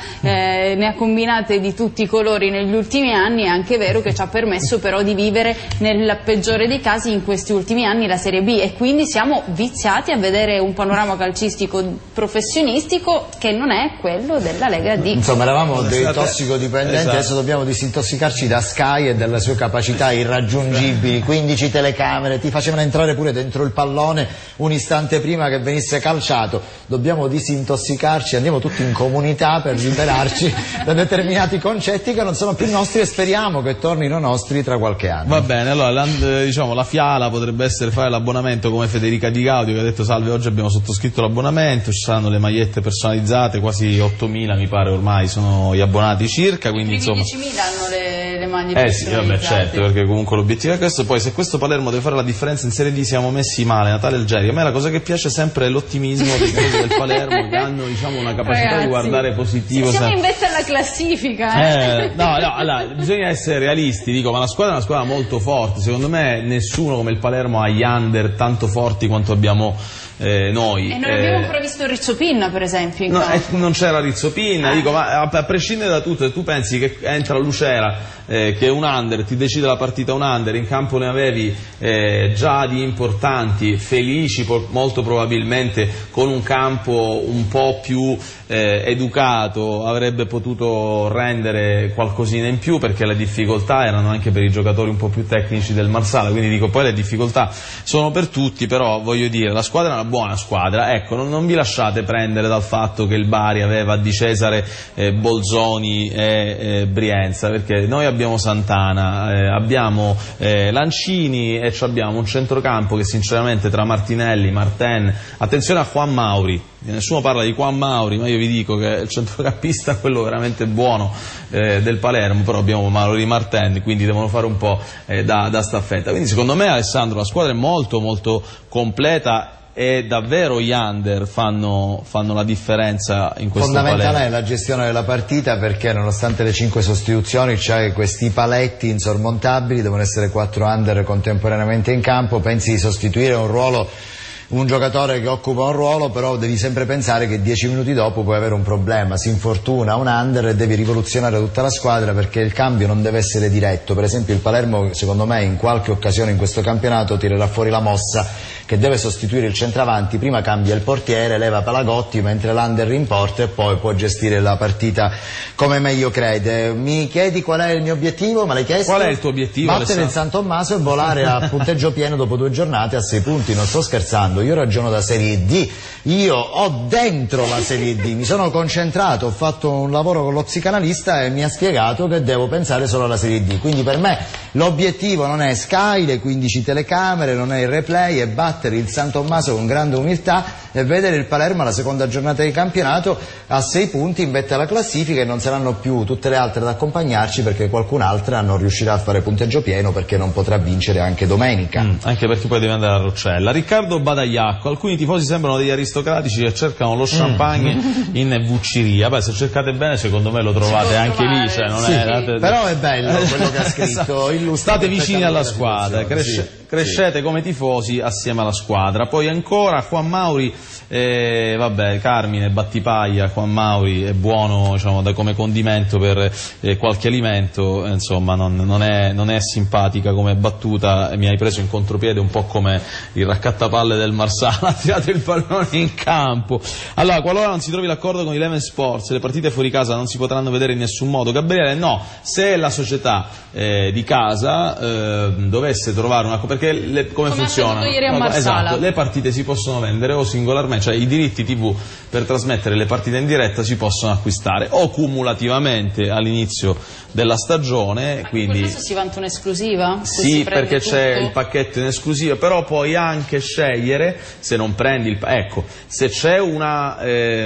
ne ha combinate di tutti i colori negli ultimi anni, è anche vero che ci ha permesso però di vivere nel peggiore dei casi in questi ultimi anni la Serie B, e quindi siamo viziati a vedere un panorama calcistico professionistico che non è quello della Lega D. Insomma, eravamo dei tossicodipendenti, adesso dobbiamo disintossicarci da Sky e dalle sue capacità irraggiungibili, 15 telecamere, ti facevano entrare pure dentro il pallone un istante prima che venisse calciato. Dobbiamo disintossicarci, andiamo tutti in comunità per liberarci da determinati concetti che non sono più nostri e speriamo che tornino nostri tra qualche anno. Va bene, allora diciamo la Fiala potrebbe essere fare l'abbonamento come Federica Di Gaudio, che ha detto salve, oggi abbiamo sottoscritto l'abbonamento, ci saranno le magliette personalizzate, quasi 8.000 mi pare ormai sono gli abbonati circa, quindi insomma 10.000 hanno le maglie personalizzate. Sì, vabbè, certo, perché comunque l'obiettivo è questo. Poi se questo Palermo deve fare la differenza in Serie D siamo messi male, Natale Algeri. A me la cosa che piace sempre è l'ottimismo dei tifosi del Palermo, che hanno, diciamo, una capacità, ragazzi, di guardare positivo. Siamo in vetta alla classifica. No, allora, bisogna essere realisti, dico, ma la squadra è una squadra molto forte. Secondo me nessuno come il Palermo ha gli under tanto forti quanto abbiamo noi. E non abbiamo ancora visto Rizzopinna, per esempio, in campo. Non c'era Rizzopinna, dico, ma a prescindere da tutto, se tu pensi che entra Lucera, che è un under, ti decide la partita un under, in campo ne avevi già di importanti, Felici molto probabilmente con un campo un po' più educato avrebbe potuto rendere qualcosina in più, perché le difficoltà erano anche per i giocatori un po' più tecnici del Marsala, quindi dico, poi le difficoltà sono per tutti, però voglio dire, la squadra è una buona squadra, ecco, non vi lasciate prendere dal fatto che il Bari aveva Di Cesare, Bolzoni e Brienza, perché noi abbiamo Santana, abbiamo Lancini e abbiamo un centrocampo che sinceramente tra Martinelli, Martin, attenzione a Juan Mauri, nessuno parla di Juan Mauri, ma io vi dico che è il centrocampista quello veramente buono del Palermo, però abbiamo Mauri Martin, quindi devono fare un po' da staffetta. Quindi secondo me, Alessandro, la squadra è molto molto completa e davvero gli under fanno la differenza in questo Palermo. Fondamentale è la gestione della partita, perché nonostante le 5 sostituzioni c'è questi paletti insormontabili, devono essere 4 under contemporaneamente in campo, pensi di sostituire un giocatore che occupa un ruolo, però devi sempre pensare che 10 minuti dopo puoi avere un problema, si infortuna un under e devi rivoluzionare tutta la squadra, perché il cambio non deve essere diretto. Per esempio il Palermo, secondo me, in qualche occasione in questo campionato tirerà fuori la mossa che deve sostituire il centravanti, prima cambia il portiere, leva Palagotti mentre l'under rimporta e poi può gestire la partita come meglio crede. Mi chiedi qual è il mio obiettivo? Me l'hai chiesto? Qual è il tuo obiettivo? Battere il San Tommaso e volare a punteggio pieno dopo 2 giornate a 6 punti, non sto scherzando, io ragiono da Serie D, io ho dentro la Serie D, mi sono concentrato, ho fatto un lavoro con lo psicanalista e mi ha spiegato che devo pensare solo alla Serie D, quindi per me l'obiettivo non è Sky, le 15 telecamere, non è il replay, è battere il San Tommaso con grande umiltà e vedere il Palermo alla seconda giornata di campionato a 6 punti in vetta alla classifica, e non saranno più tutte le altre ad accompagnarci, perché qualcun'altra non riuscirà a fare punteggio pieno, perché non potrà vincere anche domenica. Anche perché poi deve andare a Roccella. Riccardo Badagliacco, alcuni tifosi sembrano degli aristocratici che cercano lo champagne in Vucciria. Beh, se cercate bene secondo me lo trovate anche lì, cioè non è... però è bello quello che ha scritto. State vicini alla squadra, crescete come tifosi assieme alla squadra. Poi ancora Juan Mauri, vabbè, Carmine Battipaglia, Juan Mauri è buono, diciamo, come condimento per qualche alimento, insomma non è simpatica come battuta, mi hai preso in contropiede un po' come il raccattapalle del Marsala, ha tirato il pallone in campo. Allora, qualora non si trovi l'accordo con Eleven Sports, le partite fuori casa non si potranno vedere in nessun modo. Gabriele, no, se la società di casa dovesse trovare una... perché come funziona? Ieri a Marsala. Esatto, le partite si possono vendere o singolarmente, cioè i diritti TV per trasmettere le partite in diretta si possono acquistare o cumulativamente all'inizio della stagione, quindi... In quel caso si vanta un'esclusiva? Sì, perché c'è il pacchetto in esclusiva, però puoi anche scegliere, se non prendi il... ecco, se c'è una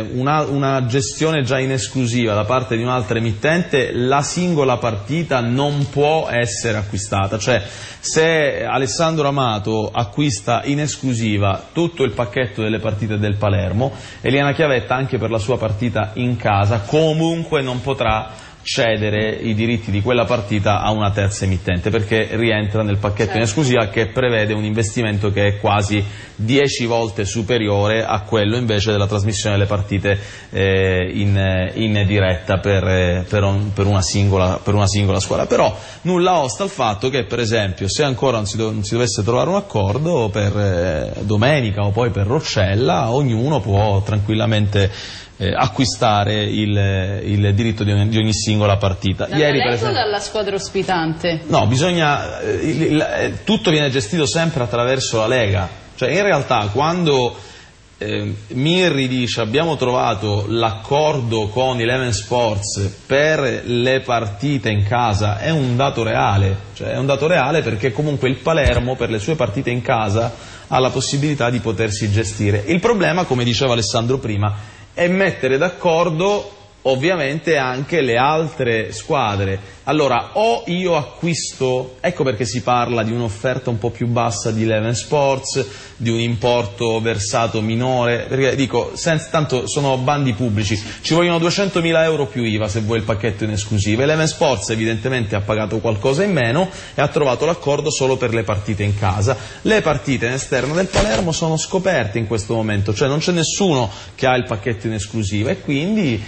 gestione già in esclusiva da parte di un'altra emittente, la singola partita non può essere acquistata, cioè se Alessandro Amato acquista in esclusiva tutto il pacchetto delle partite del Palermo, Eliana Chiavetta anche per la sua partita in casa comunque non potrà cedere i diritti di quella partita a una terza emittente, perché rientra nel pacchetto in esclusiva che prevede un investimento che è quasi 10 volte superiore a quello invece della trasmissione delle partite in diretta per una singola squadra. Però nulla osta al fatto che, per esempio, se ancora non si dovesse trovare un accordo per domenica o poi per Roccella, ognuno può tranquillamente acquistare il diritto di ogni singola partita. Ieri, per esempio, dalla squadra ospitante? No, tutto viene gestito sempre attraverso la Lega. Cioè, in realtà, quando Mirri dice abbiamo trovato l'accordo con Eleven Sports per le partite in casa, è un dato reale, cioè è un dato reale perché comunque il Palermo per le sue partite in casa ha la possibilità di potersi gestire. Il problema, come diceva Alessandro prima, è mettere d'accordo ovviamente anche le altre squadre. Allora, o io acquisto, ecco perché si parla di un'offerta un po' più bassa di Eleven Sports, di un importo versato minore, perché dico, tanto sono bandi pubblici, ci vogliono 200.000 euro più IVA se vuoi il pacchetto in esclusiva. Eleven Sports evidentemente ha pagato qualcosa in meno e ha trovato l'accordo solo per le partite in casa. Le partite in esterno del Palermo sono scoperte in questo momento, cioè non c'è nessuno che ha il pacchetto in esclusiva, e quindi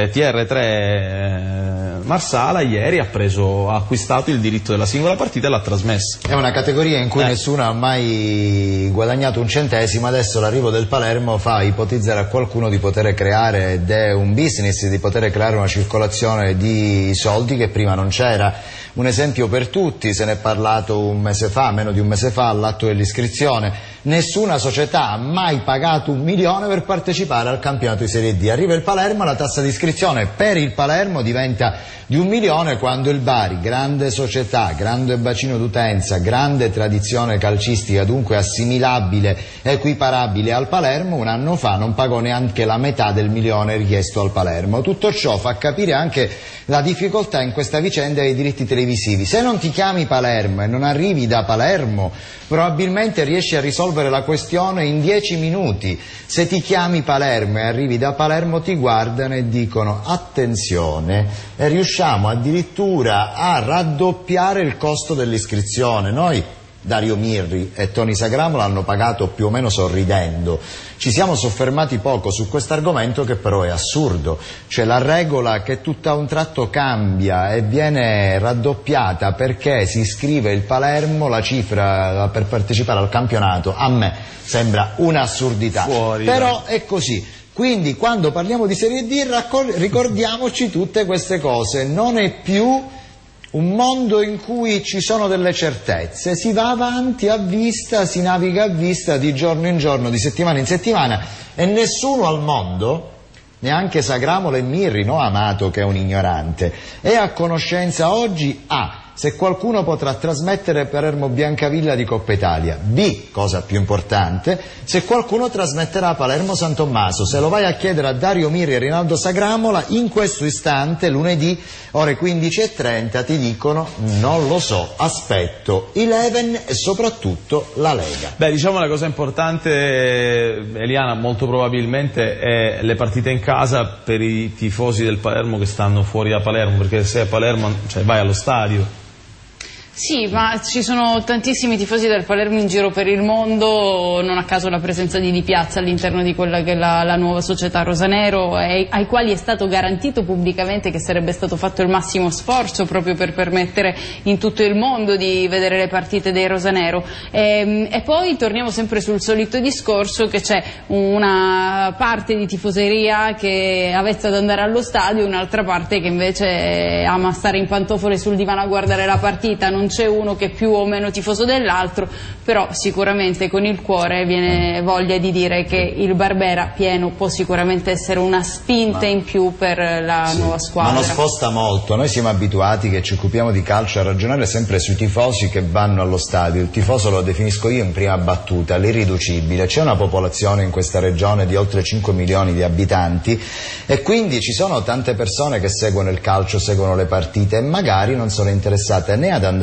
TR3 Marsala ieri ha acquistato il diritto della singola partita e l'ha trasmessa. È una categoria in cui nessuno ha mai guadagnato un centesimo. Adesso l'arrivo del Palermo fa ipotizzare a qualcuno di poter creare, ed è un business, di poter creare una circolazione di soldi che prima non c'era. Un esempio per tutti, se ne è parlato meno di un mese fa, all'atto dell'iscrizione. Nessuna società ha mai pagato 1 milione per partecipare al campionato di Serie D. Arriva il Palermo, la tassa di iscrizione per il Palermo diventa di 1 milione, quando il Bari, grande società, grande bacino d'utenza, grande tradizione calcistica, dunque assimilabile, equiparabile al Palermo, un anno fa non pagò neanche la metà del milione richiesto al Palermo. Tutto ciò fa capire anche la difficoltà in questa vicenda dei diritti televisivi. Se non ti chiami Palermo e non arrivi da Palermo, probabilmente riesci a risolvere la questione in 10 minuti. Se ti chiami Palermo e arrivi da Palermo, ti guardano e dicono attenzione, e riusciamo addirittura a raddoppiare il costo dell'iscrizione. Noi, Dario Mirri e Tony Sagramo, l'hanno pagato più o meno sorridendo. Ci siamo soffermati poco su questo argomento, che però è assurdo, cioè la regola che tutto a un tratto cambia e viene raddoppiata perché si iscrive il Palermo, la cifra per partecipare al campionato, a me sembra un'assurdità, però è così. Quindi quando parliamo di Serie D ricordiamoci tutte queste cose, non è più un mondo in cui ci sono delle certezze, si va avanti a vista, si naviga a vista di giorno in giorno, di settimana in settimana, e nessuno al mondo, neanche Sagramolo e Mirri, no, Amato che è un ignorante, è a conoscenza oggi se qualcuno potrà trasmettere Palermo Biancavilla di Coppa Italia, B, cosa più importante, se qualcuno trasmetterà Palermo San Tommaso. Se lo vai a chiedere a Dario Mirri e Rinaldo Sagramola, in questo istante, lunedì, ore 15:30, ti dicono non lo so, aspetto Eleven e soprattutto la Lega. Beh, diciamo la cosa importante, Eliana, molto probabilmente è le partite in casa per i tifosi del Palermo che stanno fuori da Palermo, perché se a Palermo, cioè, vai allo stadio. Sì, ma ci sono tantissimi tifosi del Palermo in giro per il mondo, non a caso la presenza di Di Piazza all'interno di quella che è la nuova società Rosanero, ai quali è stato garantito pubblicamente che sarebbe stato fatto il massimo sforzo proprio per permettere in tutto il mondo di vedere le partite dei Rosanero. E poi torniamo sempre sul solito discorso, che c'è una parte di tifoseria che è avvezza ad andare allo stadio, un'altra parte che invece ama stare in pantofole sul divano a guardare la partita. Non c'è uno che è più o meno tifoso dell'altro, però sicuramente con il cuore viene voglia di dire che il Barbera pieno può sicuramente essere una spinta in più per la nuova squadra. Ma non sposta molto, noi siamo abituati, che ci occupiamo di calcio, a ragionare sempre sui tifosi che vanno allo stadio. Il tifoso lo definisco io in prima battuta, l'irriducibile. C'è una popolazione in questa regione di oltre 5 milioni di abitanti e quindi ci sono tante persone che seguono il calcio, seguono le partite e magari non sono interessate né ad andare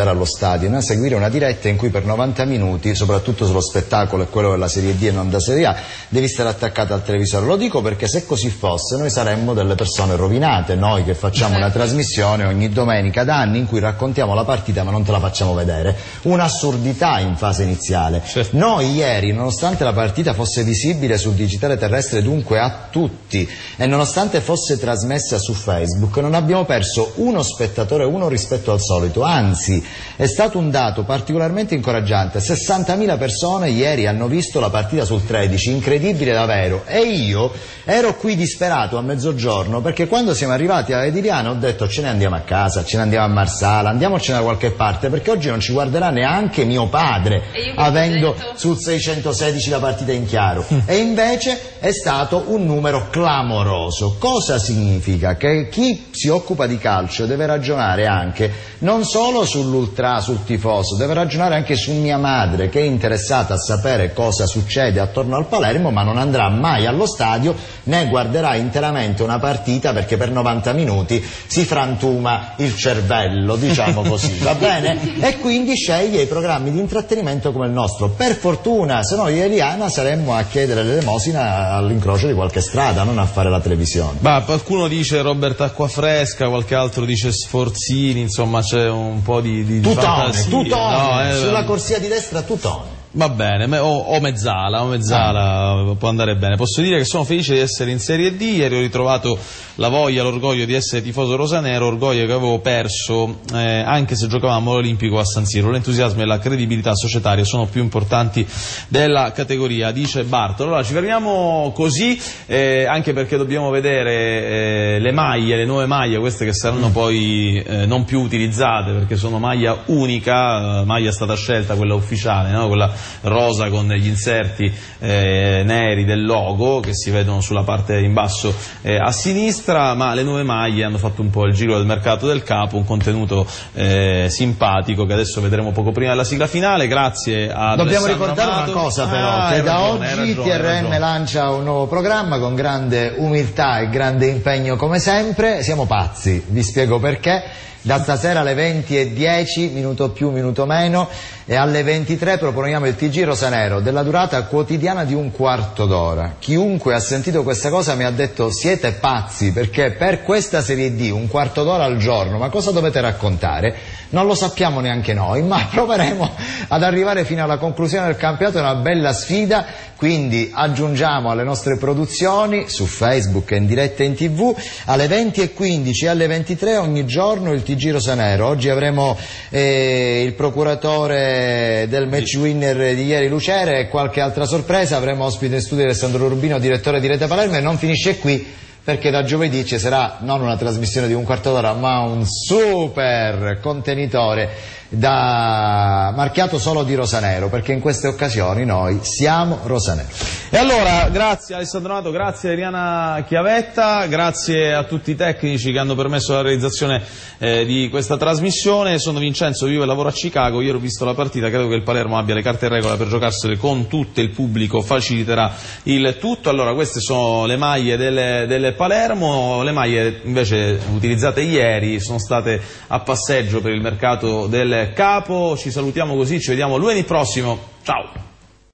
andare allo stadio, né a seguire una diretta in cui per 90 minuti, soprattutto sullo spettacolo e quello della Serie D e non da Serie A, devi stare attaccato al televisore. Lo dico perché se così fosse noi saremmo delle persone rovinate, noi che facciamo una trasmissione ogni domenica da anni in cui raccontiamo la partita ma non te la facciamo vedere. Un'assurdità in fase iniziale. Noi ieri, nonostante la partita fosse visibile sul digitale terrestre, dunque a tutti, e nonostante fosse trasmessa su Facebook, non abbiamo perso uno spettatore, uno rispetto al solito, anzi è stato un dato particolarmente incoraggiante. 60.000 persone ieri hanno visto la partita sul 13, incredibile davvero, e io ero qui disperato a mezzogiorno perché quando siamo arrivati a Ediliano ho detto ce ne andiamo a casa, ce ne andiamo a Marsala, andiamocene da qualche parte perché oggi non ci guarderà neanche mio padre avendo sul 616 la partita in chiaro. E invece è stato un numero clamoroso. Cosa significa? Che chi si occupa di calcio deve ragionare anche non solo sull'ultra, sul tifoso, deve ragionare anche su mia madre che è interessata a sapere cosa succede attorno al Palermo ma non andrà mai allo stadio né guarderà interamente una partita perché per 90 minuti si frantuma il cervello, diciamo così, va bene? E quindi sceglie i programmi di intrattenimento come il nostro. Per fortuna, se no io e Eliana saremmo a chiedere l'elemosina all'incrocio di qualche strada, non a fare la televisione. Ma qualcuno dice Robert Acquafresca, qualche altro dice Sforzini, insomma c'è un po' di fantasia. Tutone, sulla corsia di destra Tutone. Va bene, o Mezzala può andare bene. Posso dire che sono felice di essere in Serie D, ieri ho ritrovato la voglia, l'orgoglio di essere tifoso rosanero, orgoglio che avevo perso anche se giocavamo all'Olimpico a San Siro. L'entusiasmo e la credibilità societaria sono più importanti della categoria, dice Bartolo. Allora ci fermiamo così, anche perché dobbiamo vedere le maglie, le nuove maglie, queste che saranno poi non più utilizzate perché sono maglia unica, maglia è stata scelta quella ufficiale, no? Quella rosa con gli inserti neri del logo che si vedono sulla parte in basso a sinistra, ma le nuove maglie hanno fatto un po' il giro del mercato del capo, un contenuto simpatico che adesso vedremo poco prima della sigla finale. Grazie a Dobbiamo ricordare Amato. Una cosa però, che da oggi TRM lancia un nuovo programma con grande umiltà e grande impegno come sempre. Siamo pazzi, vi spiego perché. Da stasera alle 20:10, minuto più, minuto meno, e alle 23 proponiamo il TG Rosanero della durata quotidiana di un quarto d'ora. Chiunque ha sentito questa cosa mi ha detto siete pazzi, perché per questa Serie D un quarto d'ora al giorno, ma cosa dovete raccontare? Non lo sappiamo neanche noi, ma proveremo ad arrivare fino alla conclusione del campionato. È una bella sfida, quindi aggiungiamo alle nostre produzioni su Facebook e in diretta in TV alle 20:15 e alle 23 ogni giorno il TG Rosanero. Oggi avremo il procuratore del match winner di ieri Lucere e qualche altra sorpresa. Avremo ospite in studio Alessandro Rubino, direttore di Rete Palermo, e non finisce qui, perché da giovedì ci sarà non una trasmissione di un quarto d'ora ma un super contenitore marchiato solo di Rosanero, perché in queste occasioni noi siamo Rosanero. E allora grazie Alessandro Amato, grazie a Eliana Chiavetta, grazie a tutti i tecnici che hanno permesso la realizzazione di questa trasmissione. Sono Vincenzo, vivo e lavoro a Chicago. Ieri ho visto la partita, credo che il Palermo abbia le carte in regola per giocarsele con tutto, il pubblico faciliterà il tutto. Allora queste sono le maglie del Palermo, le maglie invece utilizzate ieri sono state a passeggio per il mercato del capo. Ci salutiamo così, ci vediamo lunedì prossimo, ciao!